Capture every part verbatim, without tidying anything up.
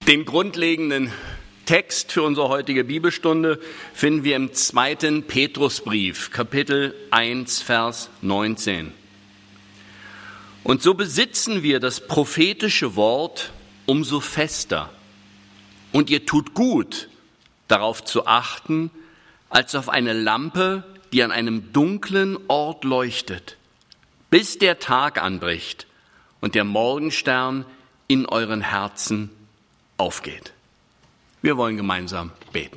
Den grundlegenden Text für unsere heutige Bibelstunde finden wir im zweiten Petrusbrief, Kapitel eins, Vers neunzehn. Und so besitzen wir das prophetische Wort umso fester. Und ihr tut gut, darauf zu achten, als auf eine Lampe, die an einem dunklen Ort leuchtet, bis der Tag anbricht und der Morgenstern in euren Herzen aufgeht. Wir wollen gemeinsam beten.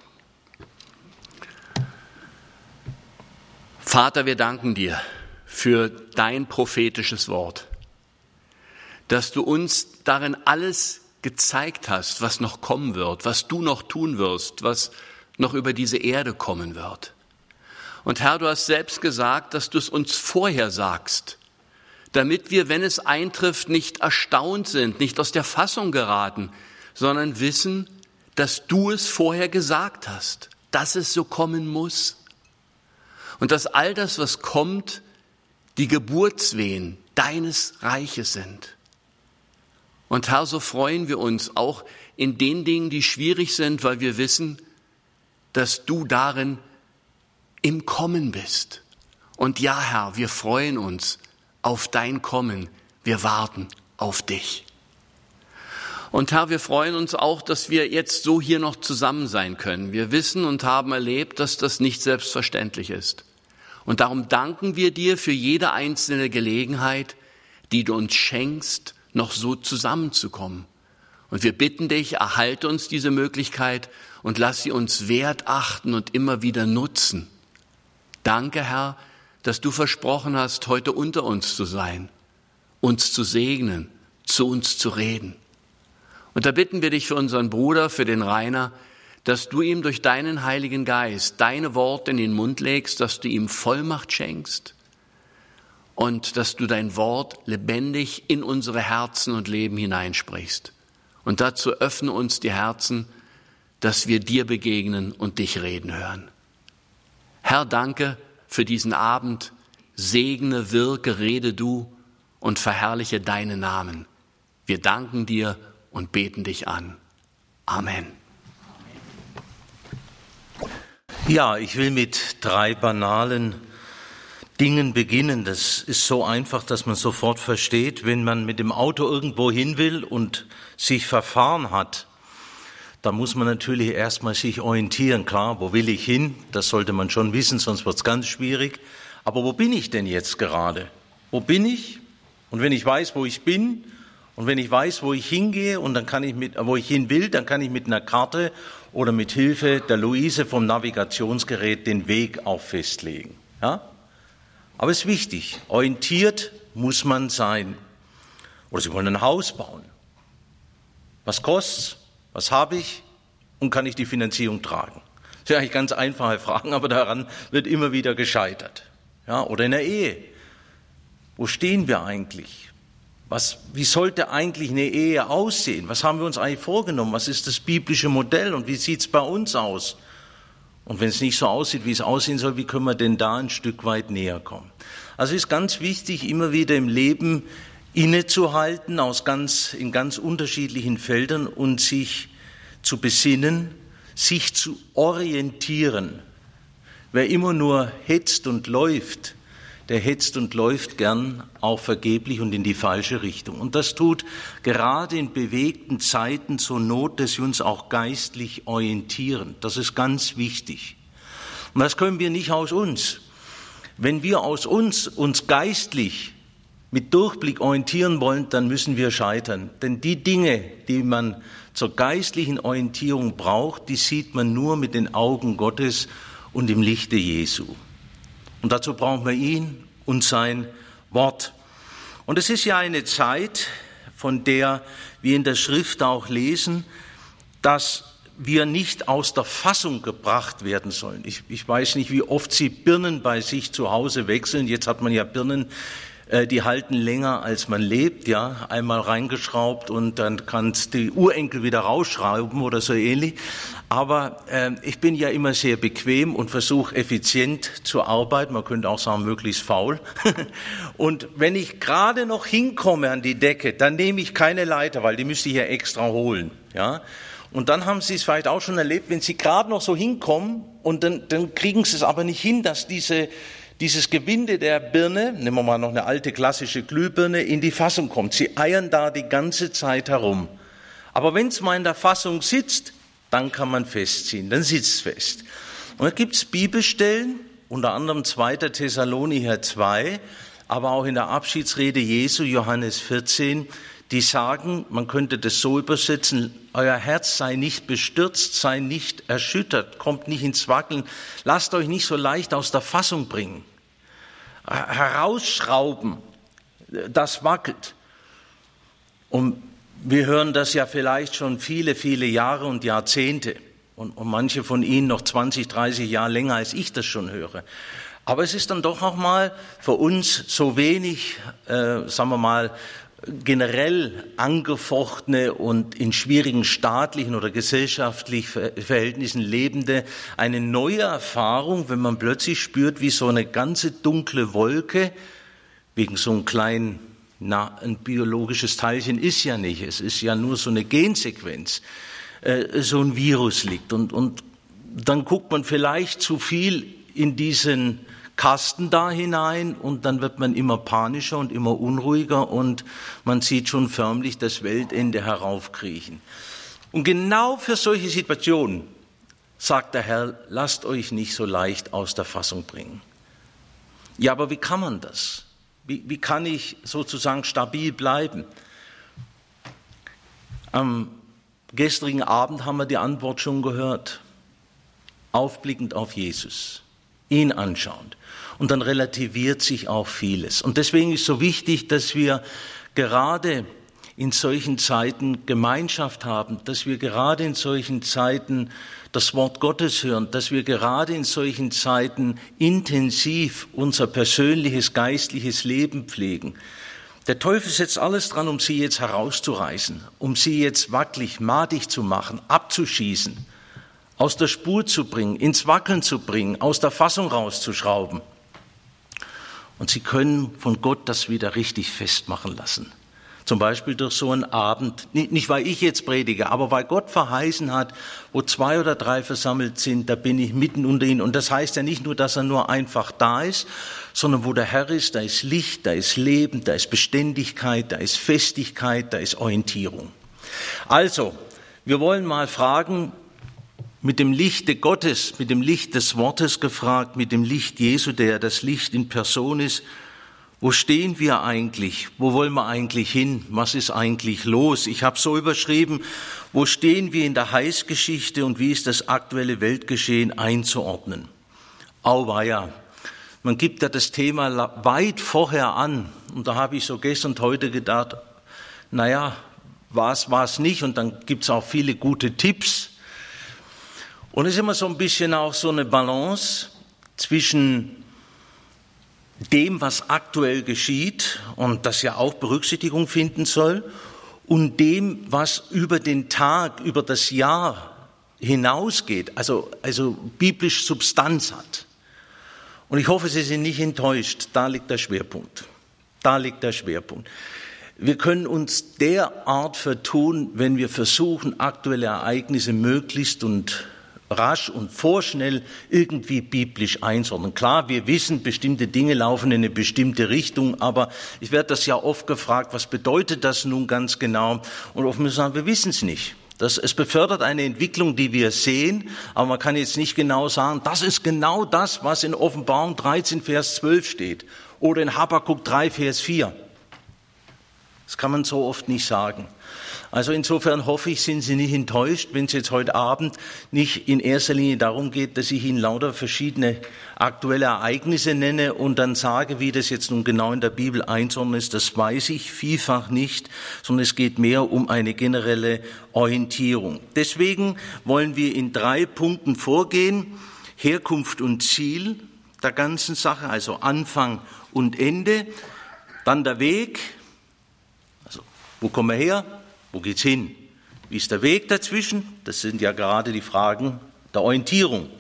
Vater, wir danken dir für dein prophetisches Wort, dass du uns darin alles gezeigt hast, was noch kommen wird, was du noch tun wirst, was noch über diese Erde kommen wird. Und Herr, du hast selbst gesagt, dass du es uns vorher sagst, damit wir, wenn es eintrifft, nicht erstaunt sind, nicht aus der Fassung geraten, sondern wissen, dass du es vorher gesagt hast, dass es so kommen muss. Und dass all das, was kommt, die Geburtswehen deines Reiches sind. Und Herr, so freuen wir uns auch in den Dingen, die schwierig sind, weil wir wissen, dass du darin im Kommen bist. Und ja, Herr, wir freuen uns auf dein Kommen. Wir warten auf dich. Und Herr, wir freuen uns auch, dass wir jetzt so hier noch zusammen sein können. Wir wissen und haben erlebt, dass das nicht selbstverständlich ist. Und darum danken wir dir für jede einzelne Gelegenheit, die du uns schenkst, noch so zusammenzukommen. Und wir bitten dich, erhalte uns diese Möglichkeit und lass sie uns wert achten und immer wieder nutzen. Danke, Herr, dass du versprochen hast, heute unter uns zu sein, uns zu segnen, zu uns zu reden. Und da bitten wir dich für unseren Bruder, für den Rainer, dass du ihm durch deinen Heiligen Geist deine Worte in den Mund legst, dass du ihm Vollmacht schenkst und dass du dein Wort lebendig in unsere Herzen und Leben hineinsprichst. Und dazu öffne uns die Herzen, dass wir dir begegnen und dich reden hören. Herr, danke für diesen Abend. Segne, wirke, rede du und verherrliche deinen Namen. Wir danken dir und beten dich an. Amen. Ja, ich will mit drei banalen Dingen beginnen. Das ist so einfach, dass man sofort versteht, wenn man mit dem Auto irgendwo hin will und sich verfahren hat. Da muss man natürlich erstmal sich orientieren. Klar, wo will ich hin? Das sollte man schon wissen, sonst wird es ganz schwierig. Aber wo bin ich denn jetzt gerade? Wo bin ich? Und wenn ich weiß, wo ich bin, und wenn ich weiß, wo ich hingehe und dann kann ich mit, wo ich hin will, dann kann ich mit einer Karte oder mit Hilfe der Luise vom Navigationsgerät den Weg auch festlegen. Ja? Aber es ist wichtig, orientiert muss man sein. Oder Sie wollen ein Haus bauen. Was kostet's? Was habe ich? Und kann ich die Finanzierung tragen? Das sind eigentlich ganz einfache Fragen, aber daran wird immer wieder gescheitert. Ja? Oder in der Ehe. Wo stehen wir eigentlich? Was, wie sollte eigentlich eine Ehe aussehen? Was haben wir uns eigentlich vorgenommen? Was ist das biblische Modell und wie sieht es bei uns aus? Und wenn es nicht so aussieht, wie es aussehen soll, wie können wir denn da ein Stück weit näher kommen? Also es ist ganz wichtig, immer wieder im Leben innezuhalten, aus ganz, in ganz unterschiedlichen Feldern und sich zu besinnen, sich zu orientieren. Wer immer nur hetzt und läuft, der hetzt und läuft gern auch vergeblich und in die falsche Richtung. Und das tut gerade in bewegten Zeiten zur Not, dass wir uns auch geistlich orientieren. Das ist ganz wichtig. Und das können wir nicht aus uns. Wenn wir aus uns uns geistlich mit Durchblick orientieren wollen, dann müssen wir scheitern. Denn die Dinge, die man zur geistlichen Orientierung braucht, die sieht man nur mit den Augen Gottes und im Lichte Jesu. Und dazu brauchen wir ihn und sein Wort. Und es ist ja eine Zeit, von der wir in der Schrift auch lesen, dass wir nicht aus der Fassung gebracht werden sollen. Ich, ich weiß nicht, wie oft Sie Birnen bei sich zu Hause wechseln. Jetzt hat man ja Birnen die halten länger, als man lebt, ja, einmal reingeschraubt und dann kannst die Urenkel wieder rausschrauben oder so ähnlich. Aber äh, ich bin ja immer sehr bequem und versuche effizient zu arbeiten, man könnte auch sagen, möglichst faul. Und wenn ich gerade noch hinkomme an die Decke, dann nehme ich keine Leiter, weil die müsste ich ja extra holen, ja. Und dann haben Sie es vielleicht auch schon erlebt, wenn Sie gerade noch so hinkommen und dann, dann kriegen Sie es aber nicht hin, dass diese Dieses Gewinde der Birne, nehmen wir mal noch eine alte klassische Glühbirne, in die Fassung kommt. Sie eiern da die ganze Zeit herum. Aber wenn es mal in der Fassung sitzt, dann kann man festziehen, dann sitzt es fest. Und da gibt es Bibelstellen, unter anderem zweiter Thessalonicher zwei, aber auch in der Abschiedsrede Jesu, Johannes vierzehn, die sagen, man könnte das so übersetzen, euer Herz sei nicht bestürzt, sei nicht erschüttert, kommt nicht ins Wackeln, lasst euch nicht so leicht aus der Fassung bringen. Herausschrauben, das wackelt. Und wir hören das ja vielleicht schon viele, viele Jahre und Jahrzehnte. Und, und manche von Ihnen noch zwanzig, dreißig Jahre länger, als ich das schon höre. Aber es ist dann doch auch mal für uns so wenig, äh, sagen wir mal, generell angefochtene und in schwierigen staatlichen oder gesellschaftlichen Verhältnissen lebende eine neue Erfahrung, wenn man plötzlich spürt, wie so eine ganze dunkle Wolke, wegen so einem kleinen, na, ein biologisches Teilchen ist ja nicht, es ist ja nur so eine Gensequenz, äh, so ein Virus liegt. Und, und dann guckt man vielleicht zu viel in diesen Kasten da hinein und dann wird man immer panischer und immer unruhiger und man sieht schon förmlich das Weltende heraufkriechen. Und genau für solche Situationen sagt der Herr, lasst euch nicht so leicht aus der Fassung bringen. Ja, aber wie kann man das? Wie, wie kann ich sozusagen stabil bleiben? Am gestrigen Abend haben wir die Antwort schon gehört. Aufblickend auf Jesus, ihn anschauend. Und dann relativiert sich auch vieles. Und deswegen ist so wichtig, dass wir gerade in solchen Zeiten Gemeinschaft haben, dass wir gerade in solchen Zeiten das Wort Gottes hören, dass wir gerade in solchen Zeiten intensiv unser persönliches, geistliches Leben pflegen. Der Teufel setzt alles dran, um sie jetzt herauszureißen, um sie jetzt wackelig, madig zu machen, abzuschießen, aus der Spur zu bringen, ins Wackeln zu bringen, aus der Fassung rauszuschrauben. Und sie können von Gott das wieder richtig festmachen lassen. Zum Beispiel durch so einen Abend, nicht weil ich jetzt predige, aber weil Gott verheißen hat, wo zwei oder drei versammelt sind, da bin ich mitten unter ihnen. Und das heißt ja nicht nur, dass er nur einfach da ist, sondern wo der Herr ist, da ist Licht, da ist Leben, da ist Beständigkeit, da ist Festigkeit, da ist Orientierung. Also, wir wollen mal fragen, mit dem Lichte Gottes, mit dem Licht des Wortes gefragt, mit dem Licht Jesu, der das Licht in Person ist, wo stehen wir eigentlich? Wo wollen wir eigentlich hin? Was ist eigentlich los? Ich habe so überschrieben, wo stehen wir in der Heilsgeschichte und wie ist das aktuelle Weltgeschehen einzuordnen? Auweia, man gibt ja das Thema weit vorher an und da habe ich so gestern und heute gedacht, naja, war es, war es nicht und dann gibt es auch viele gute Tipps. Und es ist immer so ein bisschen auch so eine Balance zwischen dem, was aktuell geschieht und das ja auch Berücksichtigung finden soll, und dem, was über den Tag, über das Jahr hinausgeht, also, also biblisch Substanz hat. Und ich hoffe, Sie sind nicht enttäuscht, da liegt der Schwerpunkt. Da liegt der Schwerpunkt. Wir können uns derart vertun, wenn wir versuchen, aktuelle Ereignisse möglichst und rasch und vorschnell irgendwie biblisch einzuordnen. Klar, wir wissen, bestimmte Dinge laufen in eine bestimmte Richtung, aber ich werde das ja oft gefragt, was bedeutet das nun ganz genau? Und oft müssen wir sagen, wir wissen es nicht. Das, es befördert eine Entwicklung, die wir sehen, aber man kann jetzt nicht genau sagen, das ist genau das, was in Offenbarung dreizehn, Vers zwölf steht oder in Habakkuk drei, Vers vier. Das kann man so oft nicht sagen. Also insofern hoffe ich, sind Sie nicht enttäuscht, wenn es jetzt heute Abend nicht in erster Linie darum geht, dass ich Ihnen lauter verschiedene aktuelle Ereignisse nenne und dann sage, wie das jetzt nun genau in der Bibel einzuordnen ist. Das weiß ich vielfach nicht, sondern es geht mehr um eine generelle Orientierung. Deswegen wollen wir in drei Punkten vorgehen: Herkunft und Ziel der ganzen Sache, also Anfang und Ende. Dann der Weg, also wo kommen wir her, wo geht's hin? Wie ist der Weg dazwischen? Das sind ja gerade die Fragen der Orientierung.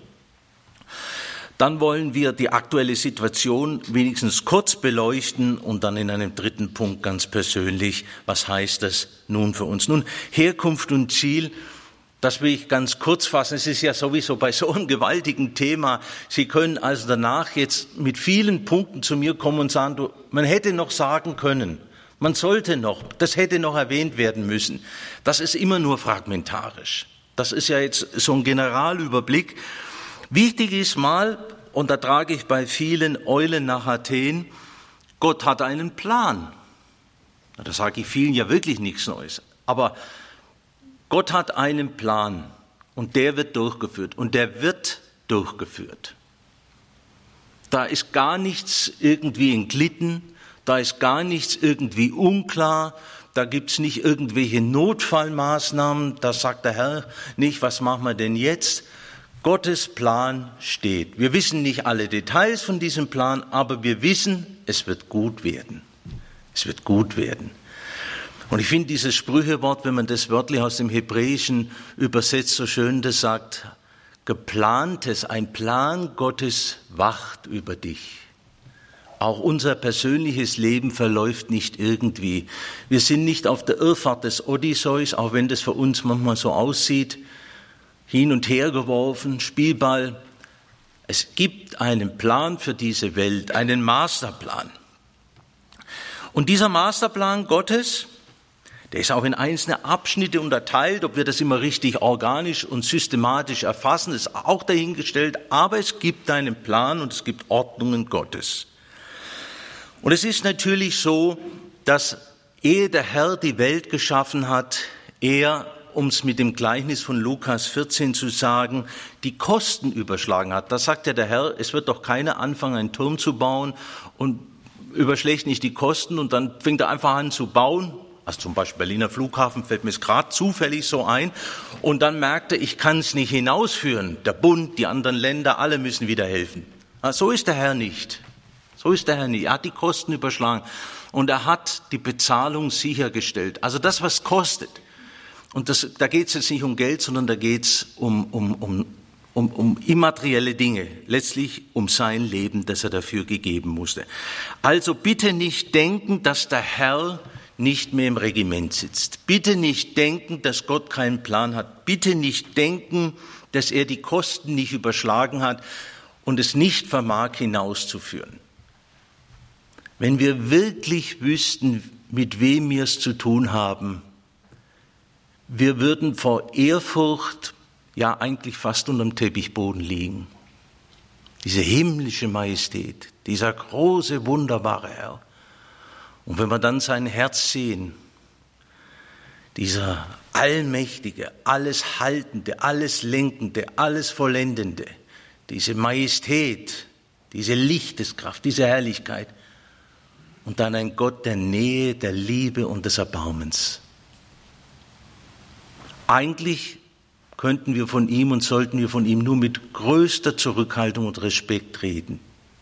Dann wollen wir die aktuelle Situation wenigstens kurz beleuchten und dann in einem dritten Punkt ganz persönlich, was heißt das nun für uns? Nun, Herkunft und Ziel, das will ich ganz kurz fassen. Es ist ja sowieso bei so einem gewaltigen Thema. Sie können also danach jetzt mit vielen Punkten zu mir kommen und sagen, du, man hätte noch sagen können, man sollte noch, das hätte noch erwähnt werden müssen. Das ist immer nur fragmentarisch. Das ist ja jetzt so ein Generalüberblick. Wichtig ist mal, und da trage ich bei vielen Eulen nach Athen, Gott hat einen Plan. Da sage ich vielen ja wirklich nichts Neues. Aber Gott hat einen Plan und der wird durchgeführt und der wird durchgeführt. Da ist gar nichts irgendwie entglitten, da ist gar nichts irgendwie unklar, da gibt es nicht irgendwelche Notfallmaßnahmen, da sagt der Herr nicht, was machen wir denn jetzt? Gottes Plan steht. Wir wissen nicht alle Details von diesem Plan, aber wir wissen, es wird gut werden. Es wird gut werden. Und ich finde dieses Sprüchewort, wenn man das wörtlich aus dem Hebräischen übersetzt, so schön, das sagt, geplantes, ein Plan Gottes wacht über dich. Auch unser persönliches Leben verläuft nicht irgendwie. Wir sind nicht auf der Irrfahrt des Odysseus, auch wenn das für uns manchmal so aussieht, hin und her geworfen, Spielball. Es gibt einen Plan für diese Welt, einen Masterplan. Und dieser Masterplan Gottes, der ist auch in einzelne Abschnitte unterteilt, ob wir das immer richtig organisch und systematisch erfassen, ist auch dahingestellt, aber es gibt einen Plan und es gibt Ordnungen Gottes. Und es ist natürlich so, dass ehe der Herr die Welt geschaffen hat, er, um es mit dem Gleichnis von Lukas vierzehn zu sagen, die Kosten überschlagen hat. Da sagt ja der Herr, es wird doch keiner anfangen, einen Turm zu bauen und überschlägt nicht die Kosten und dann fängt er einfach an zu bauen. Also zum Beispiel Berliner Flughafen fällt mir es gerade zufällig so ein. Und dann merkte, ich kann es nicht hinausführen. Der Bund, die anderen Länder, alle müssen wieder helfen. Also so ist der Herr nicht. So ist der Herr nicht. Er hat die Kosten überschlagen und er hat die Bezahlung sichergestellt. Also das, was kostet. Und das, da geht es jetzt nicht um Geld, sondern da geht es um, um, um, um, um immaterielle Dinge. Letztlich um sein Leben, das er dafür gegeben musste. Also bitte nicht denken, dass der Herr nicht mehr im Regiment sitzt. Bitte nicht denken, dass Gott keinen Plan hat. Bitte nicht denken, dass er die Kosten nicht überschlagen hat und es nicht vermag hinauszuführen. Wenn wir wirklich wüssten, mit wem wir es zu tun haben, wir würden vor Ehrfurcht ja eigentlich fast unterm Teppichboden liegen. Diese himmlische Majestät, dieser große, wunderbare Herr. Und wenn wir dann sein Herz sehen, dieser allmächtige, alles haltende, alles lenkende, alles vollendende, diese Majestät, diese Lichteskraft, diese Herrlichkeit und dann ein Gott der Nähe, der Liebe und des Erbarmens. Eigentlich könnten wir von ihm und sollten wir von ihm nur mit größter Zurückhaltung und Respekt reden.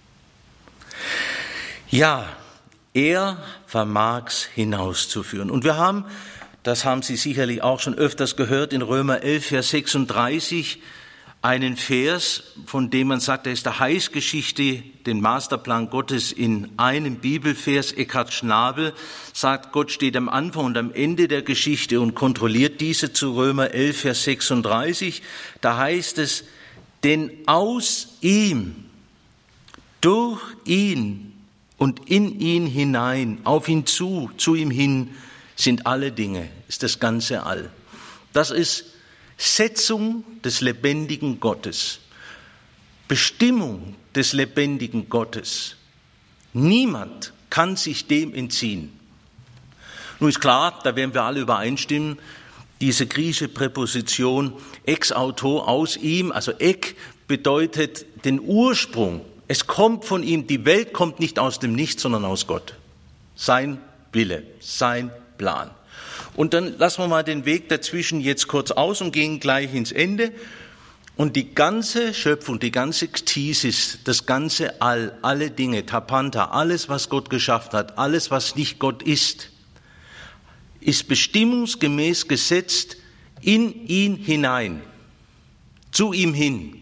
Ja, er vermag's hinauszuführen. Und wir haben, das haben Sie sicherlich auch schon öfters gehört, in Römer elf, Vers sechsunddreißig, einen Vers, von dem man sagt, er ist der Heilsgeschichte, den Masterplan Gottes in einem Bibelvers. Eckhard Schnabel sagt, Gott steht am Anfang und am Ende der Geschichte und kontrolliert diese zu Römer elf, Vers sechsunddreißig. Da heißt es, denn aus ihm, durch ihn und in ihn hinein, auf ihn zu, zu ihm hin, sind alle Dinge, ist das ganze All. Das ist Setzung des lebendigen Gottes, Bestimmung des lebendigen Gottes. Niemand kann sich dem entziehen. Nun ist klar, da werden wir alle übereinstimmen, diese griechische Präposition ex auto, aus ihm, also ek bedeutet den Ursprung. Es kommt von ihm, die Welt kommt nicht aus dem Nichts, sondern aus Gott. Sein Wille, sein Plan. Und dann lassen wir mal den Weg dazwischen jetzt kurz aus und gehen gleich ins Ende. Und die ganze Schöpfung, die ganze Ktisis, das ganze All, alle Dinge, Tapanta, alles, was Gott geschaffen hat, alles, was nicht Gott ist, ist bestimmungsgemäß gesetzt in ihn hinein, zu ihm hin.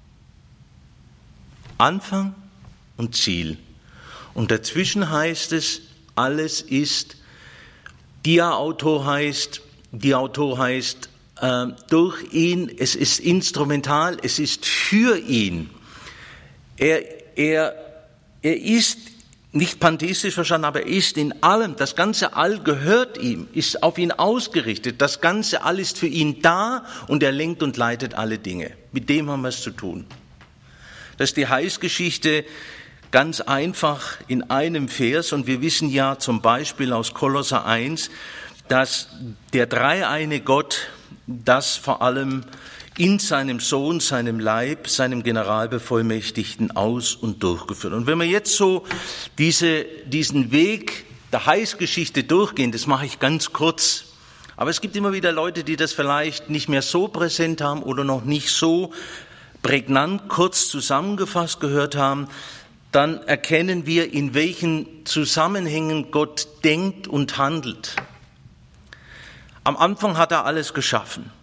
Anfang und Ziel. Und dazwischen heißt es, alles ist, Dia-Autor heißt, Dia-Autor heißt, äh, durch ihn, es ist instrumental, es ist für ihn. Er, er, er ist nicht pantheistisch verstanden, aber er ist in allem, das ganze All gehört ihm, ist auf ihn ausgerichtet, das ganze All ist für ihn da und er lenkt und leitet alle Dinge. Mit dem haben wir es zu tun. Das ist die Heilsgeschichte ganz einfach in einem Vers und wir wissen ja zum Beispiel aus Kolosser eins, dass der dreieine Gott das vor allem in seinem Sohn, seinem Leib, seinem Generalbevollmächtigten aus- und durchgeführt. Und wenn wir jetzt so diese, diesen Weg der Heilsgeschichte durchgehen, das mache ich ganz kurz, aber es gibt immer wieder Leute, die das vielleicht nicht mehr so präsent haben oder noch nicht so prägnant kurz zusammengefasst gehört haben, dann erkennen wir, in welchen Zusammenhängen Gott denkt und handelt. Am Anfang hat er alles geschaffen.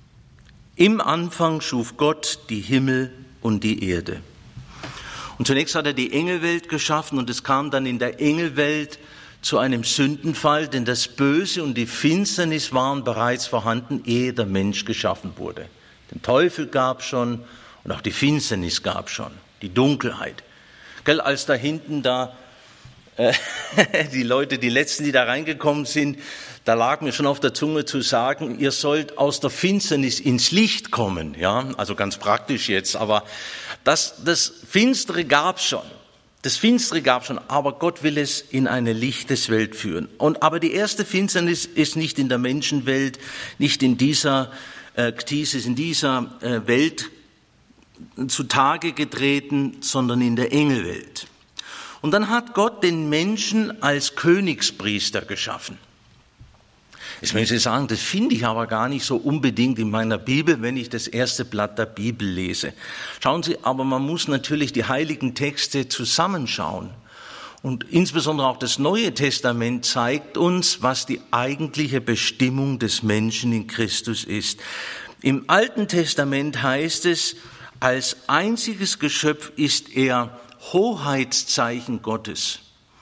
Im Anfang schuf Gott die Himmel und die Erde. Und zunächst hat er die Engelwelt geschaffen und es kam dann in der Engelwelt zu einem Sündenfall, denn das Böse und die Finsternis waren bereits vorhanden, ehe der Mensch geschaffen wurde. Den Teufel gab es schon und auch die Finsternis gab es schon, die Dunkelheit. Gell, als da hinten da äh, die Leute, die Letzten, die da reingekommen sind, da lag mir schon auf der Zunge zu sagen, ihr sollt aus der Finsternis ins Licht kommen. Ja, also ganz praktisch jetzt, aber das, das Finstere gab's schon. Das Finstere gab's schon, aber Gott will es in eine Lichteswelt führen. Und aber die erste Finsternis ist nicht in der Menschenwelt, nicht in dieser äh, Ktisis, in dieser äh, Welt zutage getreten, sondern in der Engelwelt. Und dann hat Gott den Menschen als Königspriester geschaffen. Jetzt müssen Sie sagen, das finde ich aber gar nicht so unbedingt in meiner Bibel, wenn ich das erste Blatt der Bibel lese. Schauen Sie, aber man muss natürlich die heiligen Texte zusammenschauen. Und insbesondere auch das Neue Testament zeigt uns, was die eigentliche Bestimmung des Menschen in Christus ist. Im Alten Testament heißt es, als einziges Geschöpf ist er Hoheitszeichen Gottes.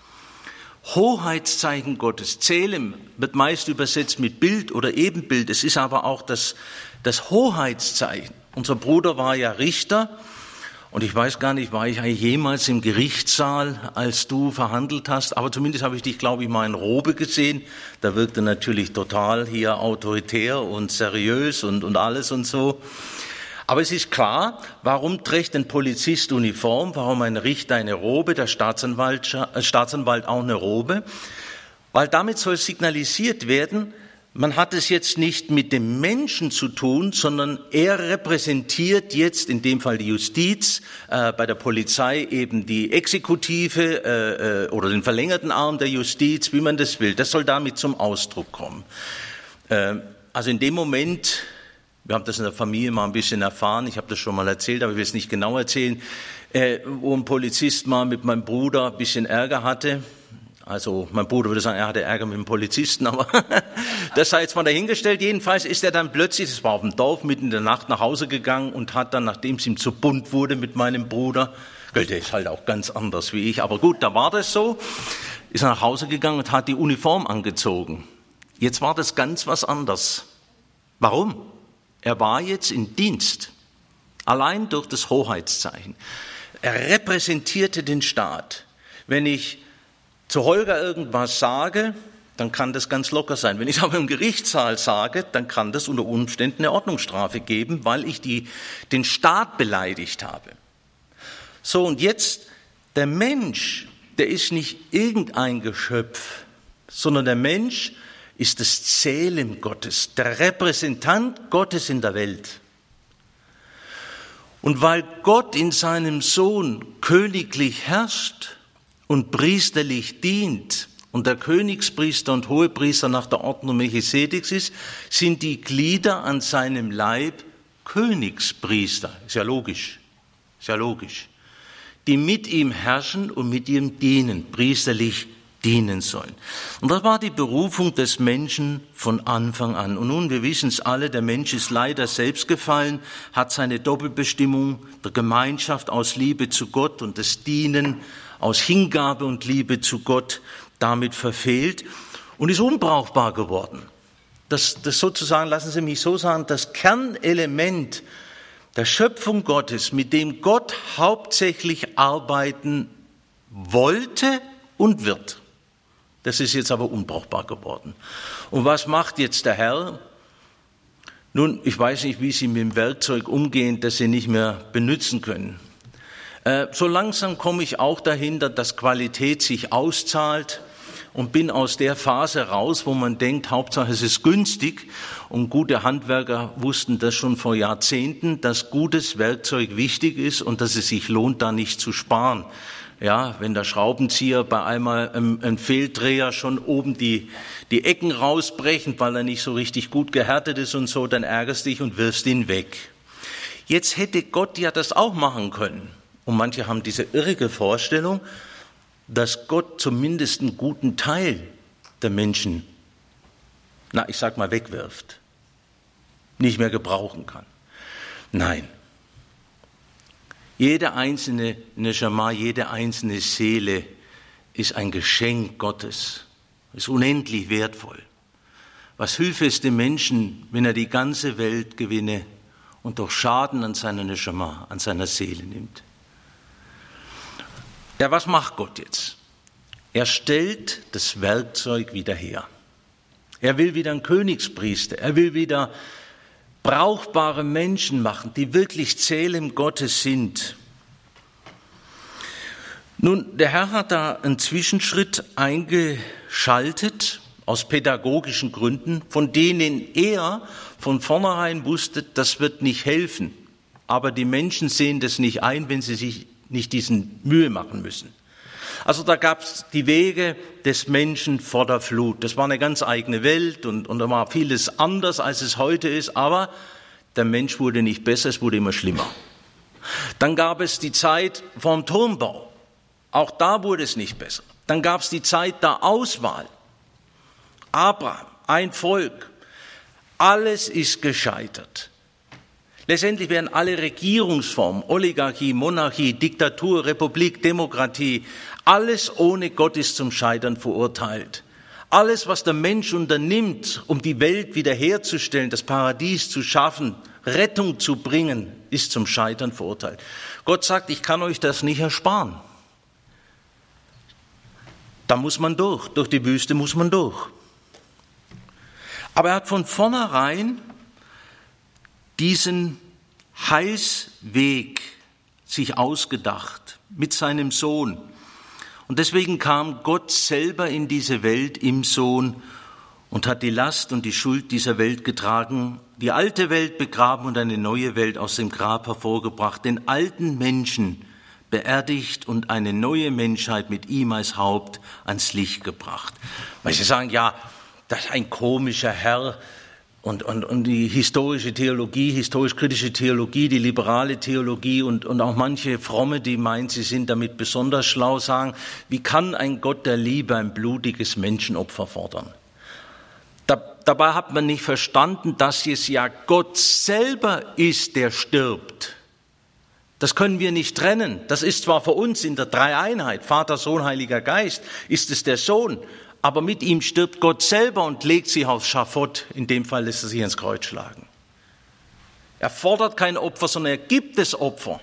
Hoheitszeichen Gottes. Zelem wird meist übersetzt mit Bild oder Ebenbild. Es ist aber auch das, das Hoheitszeichen. Unser Bruder war ja Richter und ich weiß gar nicht, war ich eigentlich jemals im Gerichtssaal, als du verhandelt hast, aber zumindest habe ich dich, glaube ich, mal in Robe gesehen. Da wirkte natürlich total hier autoritär und seriös und, und alles und so. Aber es ist klar, warum trägt ein Polizist Uniform, warum ein Richter eine Robe, der Staatsanwalt, äh, Staatsanwalt auch eine Robe? Weil damit soll signalisiert werden, man hat es jetzt nicht mit dem Menschen zu tun, sondern er repräsentiert jetzt in dem Fall die Justiz, äh, bei der Polizei eben die Exekutive äh, äh, oder den verlängerten Arm der Justiz, wie man das will. Das soll damit zum Ausdruck kommen. Äh, also in dem Moment... Wir haben das in der Familie mal ein bisschen erfahren, ich habe das schon mal erzählt, aber ich will es nicht genau erzählen, äh, wo ein Polizist mal mit meinem Bruder ein bisschen Ärger hatte. Also mein Bruder würde sagen, er hatte Ärger mit dem Polizisten, aber das sei jetzt mal dahingestellt. Jedenfalls ist er dann plötzlich, das war auf dem Dorf, mitten in der Nacht nach Hause gegangen und hat dann, nachdem es ihm zu bunt wurde mit meinem Bruder, der ist halt auch ganz anders wie ich, aber gut, da war das so, ist er nach Hause gegangen und hat die Uniform angezogen. Jetzt war das ganz was anderes. Warum? Er war jetzt in Dienst, allein durch das Hoheitszeichen. Er repräsentierte den Staat. Wenn ich zu Holger irgendwas sage, dann kann das ganz locker sein. Wenn ich es aber im Gerichtssaal sage, dann kann das unter Umständen eine Ordnungsstrafe geben, weil ich die, den Staat beleidigt habe. So, und jetzt, der Mensch, der ist nicht irgendein Geschöpf, sondern der Mensch ist das Zelem Gottes, der Repräsentant Gottes in der Welt. Und weil Gott in seinem Sohn königlich herrscht und priesterlich dient und der Königspriester und Hohepriester nach der Ordnung Melchisedeks ist, sind die Glieder an seinem Leib Königspriester, ist ja logisch, ist ja logisch, die mit ihm herrschen und mit ihm dienen, priesterlich dienen sollen. Und das war die Berufung des Menschen von Anfang an. Und nun, wir wissen es alle, der Mensch ist leider selbst gefallen, hat seine Doppelbestimmung der Gemeinschaft aus Liebe zu Gott und des Dienen aus Hingabe und Liebe zu Gott damit verfehlt und ist unbrauchbar geworden. Das, das sozusagen, lassen Sie mich so sagen, das Kernelement der Schöpfung Gottes, mit dem Gott hauptsächlich arbeiten wollte und wird. Das ist jetzt aber unbrauchbar geworden. Und was macht jetzt der Herr? Nun, ich weiß nicht, wie Sie mit dem Werkzeug umgehen, das Sie nicht mehr benutzen können. Äh, so langsam komme ich auch dahinter, dass Qualität sich auszahlt und bin aus der Phase raus, wo man denkt, Hauptsache es ist günstig. Und gute Handwerker wussten das schon vor Jahrzehnten, dass gutes Werkzeug wichtig ist und dass es sich lohnt, da nicht zu sparen. Ja, wenn der Schraubenzieher bei einmal ein, ein Fehldreher schon oben die, die Ecken rausbrechen, weil er nicht so richtig gut gehärtet ist und so, dann ärgerst dich und wirfst ihn weg. Jetzt hätte Gott ja das auch machen können. Und manche haben diese irrige Vorstellung, dass Gott zumindest einen guten Teil der Menschen, na, ich sag mal, wegwirft, nicht mehr gebrauchen kann. Nein. Jede einzelne Neshama, jede einzelne Seele ist ein Geschenk Gottes, ist unendlich wertvoll. Was hilft es dem Menschen, wenn er die ganze Welt gewinne und doch Schaden an seiner Neshama, an seiner Seele nimmt? Ja, was macht Gott jetzt? Er stellt das Werkzeug wieder her. Er will wieder einen Königspriester, er will wieder brauchbare Menschen machen, die wirklich Zählem Gottes sind. Nun, der Herr hat da einen Zwischenschritt eingeschaltet, aus pädagogischen Gründen, von denen er von vornherein wusste, das wird nicht helfen. Aber die Menschen sehen das nicht ein, wenn sie sich nicht diesen Mühe machen müssen. Also da gab es die Wege des Menschen vor der Flut. Das war eine ganz eigene Welt und, und da war vieles anders, als es heute ist, aber der Mensch wurde nicht besser, es wurde immer schlimmer. Dann gab es die Zeit vom Turmbau. Auch da wurde es nicht besser. Dann gab es die Zeit der Auswahl. Abraham, ein Volk. Alles ist gescheitert. Letztendlich werden alle Regierungsformen, Oligarchie, Monarchie, Diktatur, Republik, Demokratie, alles ohne Gott ist zum Scheitern verurteilt. Alles, was der Mensch unternimmt, um die Welt wiederherzustellen, das Paradies zu schaffen, Rettung zu bringen, ist zum Scheitern verurteilt. Gott sagt, ich kann euch das nicht ersparen. Da muss man durch, durch die Wüste muss man durch. Aber er hat von vornherein diesen Heilsweg sich ausgedacht mit seinem Sohn. Und deswegen kam Gott selber in diese Welt im Sohn und hat die Last und die Schuld dieser Welt getragen, die alte Welt begraben und eine neue Welt aus dem Grab hervorgebracht, den alten Menschen beerdigt und eine neue Menschheit mit ihm als Haupt ans Licht gebracht. Weil Sie sagen, ja, das ist ein komischer Herr, Und, und, und die historische Theologie, historisch-kritische Theologie, die liberale Theologie und, und auch manche Fromme, die meinen, sie sind damit besonders schlau, sagen, wie kann ein Gott der Liebe ein blutiges Menschenopfer fordern? Da, dabei hat man nicht verstanden, dass es ja Gott selber ist, der stirbt. Das können wir nicht trennen. Das ist zwar für uns in der Dreieinheit, Vater, Sohn, Heiliger Geist, ist es der Sohn, aber mit ihm stirbt Gott selber und legt sich aufs Schafott. In dem Fall lässt er sich ins Kreuz schlagen. Er fordert kein Opfer, sondern er gibt das Opfer.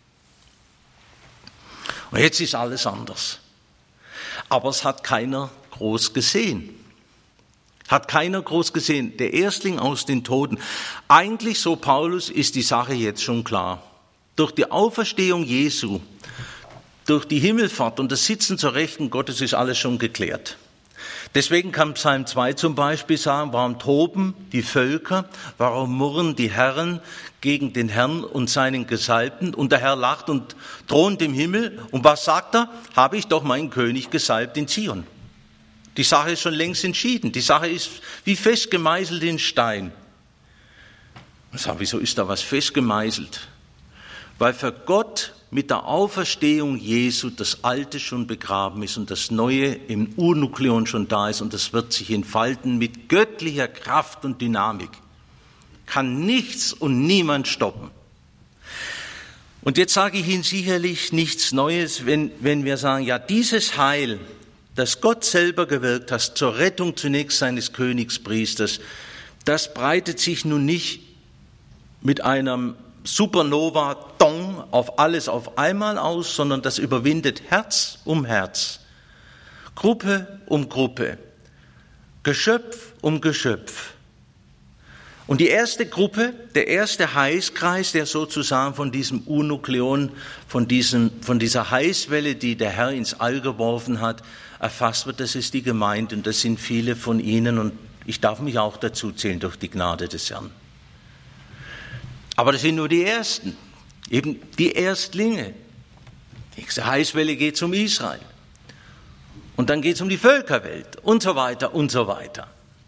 Und jetzt ist alles anders. Aber es hat keiner groß gesehen. Hat keiner groß gesehen. Der Erstling aus den Toten. Eigentlich, so Paulus, ist die Sache jetzt schon klar. Durch die Auferstehung Jesu, durch die Himmelfahrt und das Sitzen zur Rechten Gottes ist alles schon geklärt. Deswegen kann Psalm zwei zum Beispiel sagen, warum toben die Völker, warum murren die Herren gegen den Herrn und seinen Gesalbten und der Herr lacht und thront im Himmel. Und was sagt er? Habe ich doch meinen König gesalbt in Zion. Die Sache ist schon längst entschieden. Die Sache ist wie fest gemeißelt in Stein. Ich sage, wieso ist da was festgemeißelt? Weil für Gott mit der Auferstehung Jesu das Alte schon begraben ist und das Neue im Urnukleon schon da ist und das wird sich entfalten mit göttlicher Kraft und Dynamik. Kann nichts und niemand stoppen. Und jetzt sage ich Ihnen sicherlich nichts Neues, wenn, wenn wir sagen, ja, dieses Heil, das Gott selber gewirkt hat, zur Rettung zunächst seines Königspriesters, das breitet sich nun nicht mit einem Supernova-Dong auf alles auf einmal aus, sondern das überwindet Herz um Herz, Gruppe um Gruppe, Geschöpf um Geschöpf. Und die erste Gruppe, der erste Heißkreis, der sozusagen von diesem Urnukleon, von, diesem, von dieser Heißwelle, die der Herr ins All geworfen hat, erfasst wird, das ist die Gemeinde und das sind viele von Ihnen und ich darf mich auch dazu zählen durch die Gnade des Herrn. Aber das sind nur die Ersten, eben die Erstlinge. Die nächste Heißwelle geht es um Israel. Und dann geht es um die Völkerwelt und so weiter und so weiter.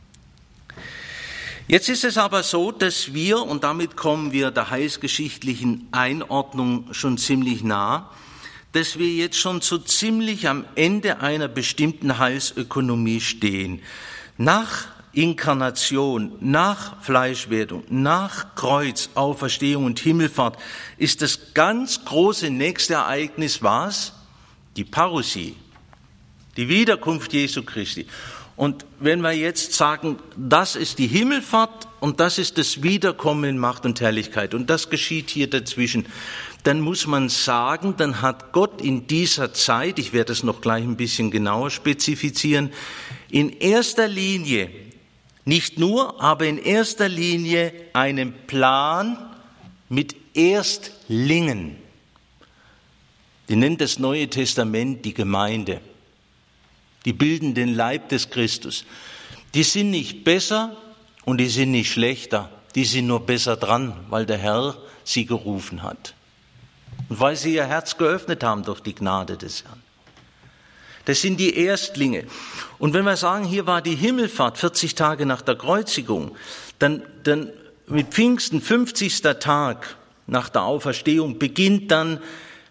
Jetzt ist es aber so, dass wir, und damit kommen wir der heilsgeschichtlichen Einordnung schon ziemlich nah, dass wir jetzt schon so ziemlich am Ende einer bestimmten Heilsökonomie stehen. Nach Inkarnation, nach Fleischwerdung, nach Kreuz, Auferstehung und Himmelfahrt ist das ganz große nächste Ereignis was? Die Parousie, die Wiederkunft Jesu Christi. Und wenn wir jetzt sagen, das ist die Himmelfahrt und das ist das Wiederkommen in Macht und Herrlichkeit und das geschieht hier dazwischen, dann muss man sagen, dann hat Gott in dieser Zeit, ich werde es noch gleich ein bisschen genauer spezifizieren, in erster Linie, nicht nur, aber in erster Linie einen Plan mit Erstlingen. Die nennt das Neue Testament die Gemeinde. Die bilden den Leib des Christus. Die sind nicht besser und die sind nicht schlechter. Die sind nur besser dran, weil der Herr sie gerufen hat. Und weil sie ihr Herz geöffnet haben durch die Gnade des Herrn. Das sind die Erstlinge. Und wenn wir sagen, hier war die Himmelfahrt vierzig Tage nach der Kreuzigung, dann, dann mit Pfingsten, fünfzigster Tag nach der Auferstehung, beginnt dann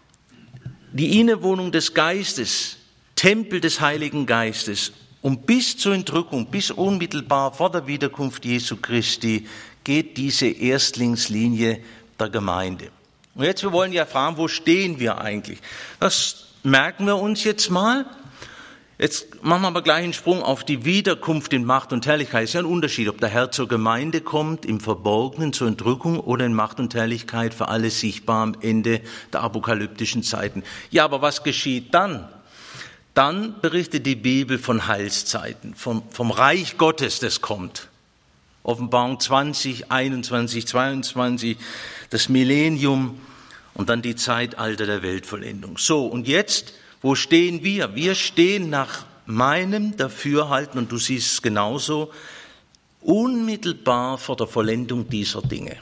die Innewohnung des Geistes, Tempel des Heiligen Geistes. Und bis zur Entrückung, bis unmittelbar vor der Wiederkunft Jesu Christi, geht diese Erstlingslinie der Gemeinde. Und jetzt, wir wollen ja fragen, wo stehen wir eigentlich? Das merken wir uns jetzt mal. Jetzt machen wir aber gleich einen Sprung auf die Wiederkunft in Macht und Herrlichkeit. Es ist ja ein Unterschied, ob der Herr zur Gemeinde kommt, im Verborgenen, zur Entrückung oder in Macht und Herrlichkeit für alle sichtbar am Ende der apokalyptischen Zeiten. Ja, aber was geschieht dann? Dann berichtet die Bibel von Heilszeiten, vom, vom Reich Gottes, das kommt. Offenbarung zwanzig, einundzwanzig, zweiundzwanzig, das Millennium und dann die Zeitalter der Weltvollendung. So, und jetzt, wo stehen wir? Wir stehen nach meinem Dafürhalten, und du siehst es genauso, unmittelbar vor der Vollendung dieser Dinge.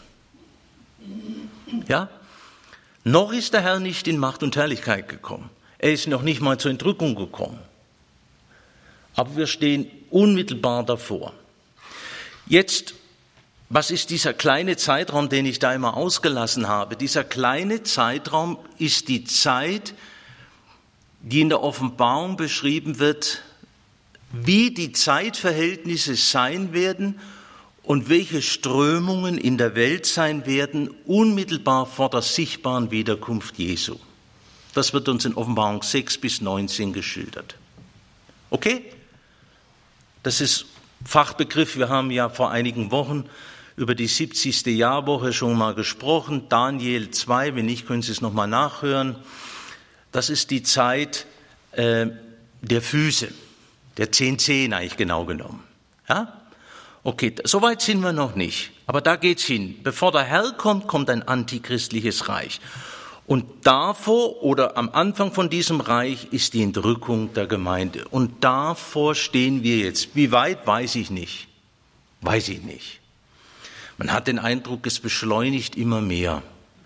Ja? Noch ist der Herr nicht in Macht und Herrlichkeit gekommen. Er ist noch nicht mal zur Entrückung gekommen. Aber wir stehen unmittelbar davor. Jetzt, was ist dieser kleine Zeitraum, den ich da immer ausgelassen habe? Dieser kleine Zeitraum ist die Zeit, die in der Offenbarung beschrieben wird, wie die Zeitverhältnisse sein werden und welche Strömungen in der Welt sein werden, unmittelbar vor der sichtbaren Wiederkunft Jesu. Das wird uns in Offenbarung sechs bis neunzehn geschildert. Okay? Das ist Fachbegriff. Wir haben ja vor einigen Wochen über die siebzigste Jahrwoche schon mal gesprochen. Daniel zwei, wenn nicht, können Sie es nochmal nachhören. Das ist die Zeit äh, der Füße, der zehn Zehen eigentlich genau genommen. Ja? Okay, so weit sind wir noch nicht. Aber da geht's hin. Bevor der Herr kommt, kommt ein antichristliches Reich. Und davor oder am Anfang von diesem Reich ist die Entrückung der Gemeinde. Und davor stehen wir jetzt. Wie weit, weiß ich nicht. Weiß ich nicht. Man hat den Eindruck, es beschleunigt immer mehr.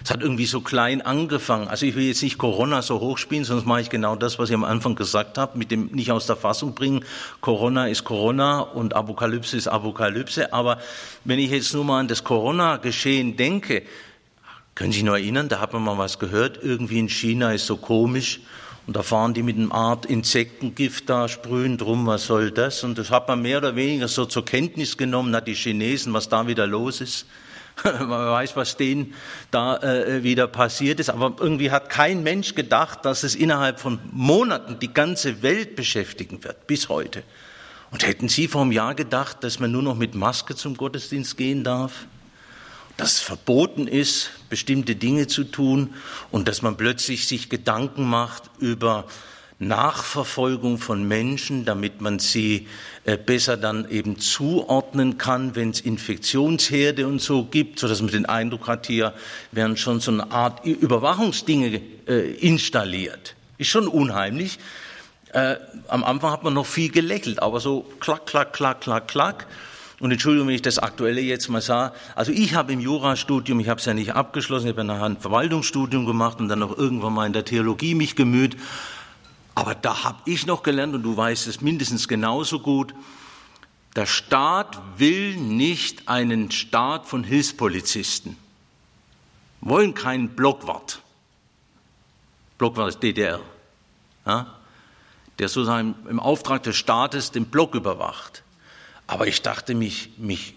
Es hat irgendwie so klein angefangen. Also ich will jetzt nicht Corona so hochspielen, sonst mache ich genau das, was ich am Anfang gesagt habe, mit dem nicht aus der Fassung bringen. Corona ist Corona und Apokalypse ist Apokalypse. Aber wenn ich jetzt nur mal an das Corona-Geschehen denke, können Sie sich noch erinnern, da hat man mal was gehört, irgendwie in China ist so komisch und da fahren die mit einer Art Insektengift da, sprühen drum, was soll das? Und das hat man mehr oder weniger so zur Kenntnis genommen, na die Chinesen, was da wieder los ist. Man weiß, was denen da äh, wieder passiert ist, aber irgendwie hat kein Mensch gedacht, dass es innerhalb von Monaten die ganze Welt beschäftigen wird, bis heute. Und hätten Sie vor einem Jahr gedacht, dass man nur noch mit Maske zum Gottesdienst gehen darf? Dass es verboten ist, bestimmte Dinge zu tun und dass man plötzlich sich Gedanken macht über Nachverfolgung von Menschen, damit man sie besser dann eben zuordnen kann, wenn es Infektionsherde und so gibt, sodass man den Eindruck hat, hier werden schon so eine Art Überwachungsdinge installiert. Ist schon unheimlich. Äh, am Anfang hat man noch viel gelächelt, aber so klack, klack, klack, klack, klack. Und Entschuldigung, wenn ich das Aktuelle jetzt mal sage. Also ich habe im Jurastudium, ich habe es ja nicht abgeschlossen, ich habe ja nachher ein Verwaltungsstudium gemacht und dann auch irgendwann mal in der Theologie mich gemüht. Aber da habe ich noch gelernt, und du weißt es mindestens genauso gut, der Staat will nicht einen Staat von Hilfspolizisten, wollen keinen Blockwart. Blockwart ist D D R, ja, der sozusagen im Auftrag des Staates den Block überwacht. Aber ich dachte mich, mich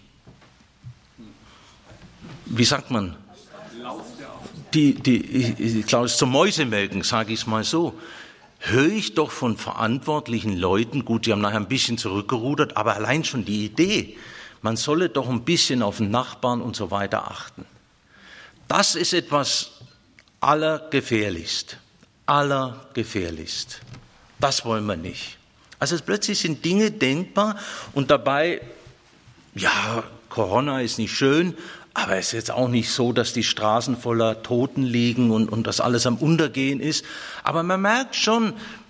wie sagt man, die, die, ich, ich glaube, es ist zum Mäusemelken, sage ich es mal so. Höre ich doch von verantwortlichen Leuten, gut, die haben nachher ein bisschen zurückgerudert, aber allein schon die Idee, man solle doch ein bisschen auf den Nachbarn und so weiter achten. Das ist etwas allergefährlichst, allergefährlichst. Das wollen wir nicht. Also plötzlich sind Dinge denkbar und dabei, ja, Corona ist nicht schön, aber es ist jetzt auch nicht so, dass die Straßen voller Toten liegen und, und das alles am Untergehen ist. Aber man merkt schon,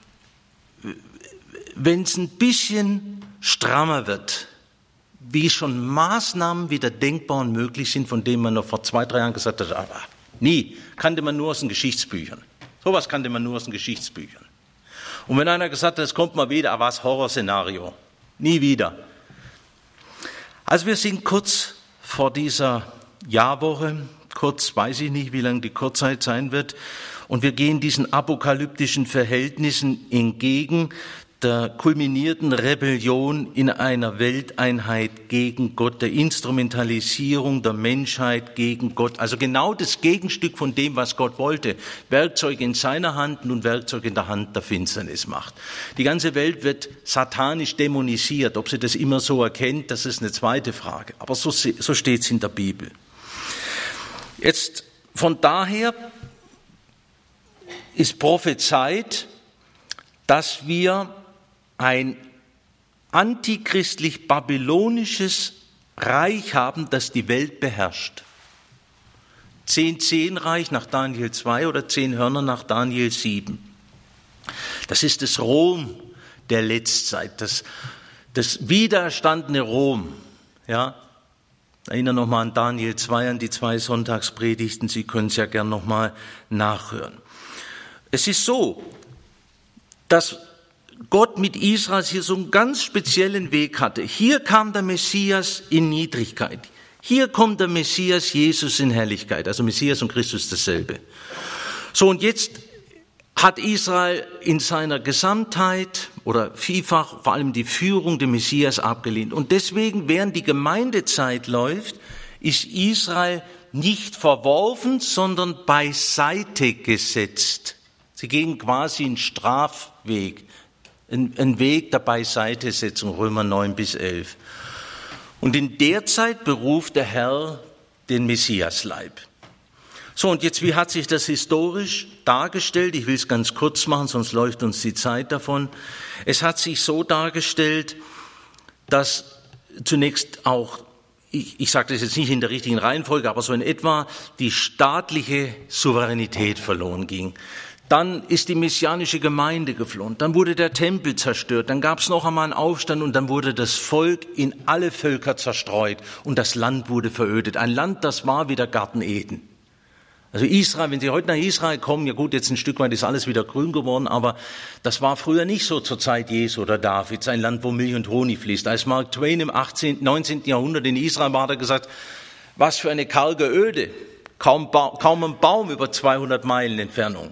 wenn es ein bisschen strammer wird, wie schon Maßnahmen wieder denkbar und möglich sind, von denen man noch vor zwei, drei Jahren gesagt hat, aber nie, kannte man nur aus den Geschichtsbüchern. Sowas kannte man nur aus den Geschichtsbüchern. Und wenn einer gesagt hat, es kommt mal wieder, aber was Horrorszenario, nie wieder. Also wir sind kurz vor dieser Jahrwoche, kurz, weiß ich nicht, wie lange die Kurzzeit sein wird, und wir gehen diesen apokalyptischen Verhältnissen entgegen, der kulminierten Rebellion in einer Welteinheit gegen Gott, der Instrumentalisierung der Menschheit gegen Gott, also genau das Gegenstück von dem, was Gott wollte, Werkzeug in seiner Hand, nun Werkzeug in der Hand der Finsternis macht. Die ganze Welt wird satanisch dämonisiert, ob sie das immer so erkennt, das ist eine zweite Frage, aber so, so steht es in der Bibel. Jetzt, von daher ist prophezeit, dass wir ein antichristlich-babylonisches Reich haben, das die Welt beherrscht. Zehn-Zehn-Reich nach Daniel zwei oder zehn Hörner nach Daniel sieben. Das ist das Rom der Letztzeit, das, das wiedererstandene Rom. Ja, erinnere nochmal an Daniel zwei, an die zwei Sonntagspredigten, Sie können es ja gern nochmal nachhören. Es ist so, dass Gott mit Israel hier so einen ganz speziellen Weg hatte. Hier kam der Messias in Niedrigkeit. Hier kommt der Messias Jesus in Herrlichkeit. Also Messias und Christus dasselbe. So, und jetzt hat Israel in seiner Gesamtheit oder vielfach vor allem die Führung des Messias abgelehnt. Und deswegen, während die Gemeindezeit läuft, ist Israel nicht verworfen, sondern beiseite gesetzt. Sie gehen quasi einen Strafweg. Ein Weg der Beiseitesetzung, Römer neun bis elf. Und in der Zeit beruft der Herr den Messiasleib. So, und jetzt, wie hat sich das historisch dargestellt? Ich will es ganz kurz machen, sonst läuft uns die Zeit davon. Es hat sich so dargestellt, dass zunächst auch, ich, ich sage das jetzt nicht in der richtigen Reihenfolge, aber so in etwa die staatliche Souveränität verloren ging. Dann ist die messianische Gemeinde geflohen, dann wurde der Tempel zerstört, dann gab es noch einmal einen Aufstand und dann wurde das Volk in alle Völker zerstreut und das Land wurde verödet. Ein Land, das war wie der Garten Eden. Also Israel, wenn Sie heute nach Israel kommen, ja gut, jetzt ein Stück weit ist alles wieder grün geworden, aber das war früher nicht so zur Zeit Jesu oder Davids, ein Land, wo Milch und Honig fließt. Als Mark Twain im achtzehnten, neunzehnten Jahrhundert in Israel war, hat er gesagt, was für eine karge Öde, kaum, kaum ein Baum über zweihundert Meilen Entfernung.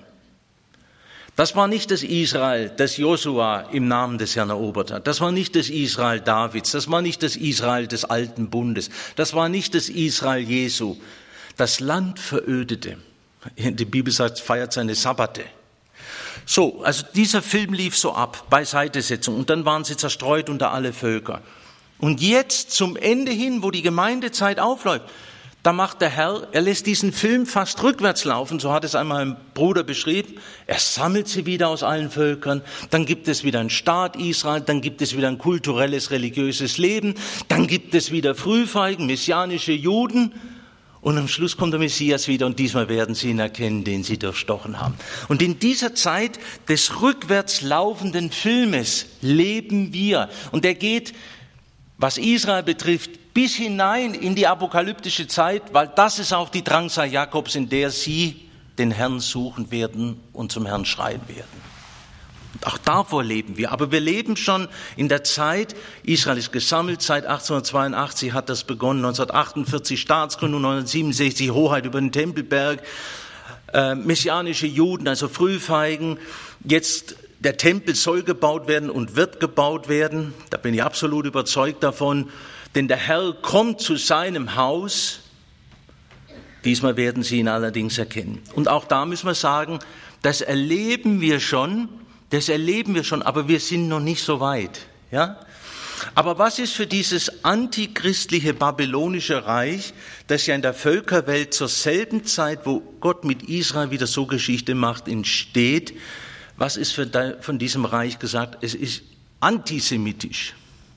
Das war nicht das Israel, das Josua im Namen des Herrn erobert hat. Das war nicht das Israel Davids. Das war nicht das Israel des alten Bundes. Das war nicht das Israel Jesu. Das Land verödete. Die Bibel sagt, feiert seine Sabbate. So, also dieser Film lief so ab, Beiseitesetzung. Und dann waren sie zerstreut unter alle Völker. Und jetzt zum Ende hin, wo die Gemeindezeit aufläuft, da macht der Herr, er lässt diesen Film fast rückwärts laufen, so hat es einmal ein Bruder beschrieben. Er sammelt sie wieder aus allen Völkern, dann gibt es wieder einen Staat Israel, dann gibt es wieder ein kulturelles, religiöses Leben, dann gibt es wieder Frühfeigen, messianische Juden und am Schluss kommt der Messias wieder und diesmal werden sie ihn erkennen, den sie durchstochen haben. Und in dieser Zeit des rückwärts laufenden Filmes leben wir und er geht, was Israel betrifft, bis hinein in die apokalyptische Zeit, weil das ist auch die Drangsal Jakobs, in der sie den Herrn suchen werden und zum Herrn schreien werden. Und auch davor leben wir. Aber wir leben schon in der Zeit, Israel ist gesammelt, seit achtzehnhundertzweiundachtzig hat das begonnen, neunzehnhundertachtundvierzig Staatsgründung, neunzehnhundertsiebenundsechzig Hoheit über den Tempelberg, äh, messianische Juden, also Frühfeigen, jetzt der Tempel soll gebaut werden und wird gebaut werden, da bin ich absolut überzeugt davon, denn der Herr kommt zu seinem Haus, diesmal werden sie ihn allerdings erkennen. Und auch da müssen wir sagen, das erleben wir schon, das erleben wir schon, aber wir sind noch nicht so weit. Ja? Aber was ist für dieses antichristliche babylonische Reich, das ja in der Völkerwelt zur selben Zeit, wo Gott mit Israel wieder so Geschichte macht, entsteht, was ist für von diesem Reich gesagt? Es ist antisemitisch.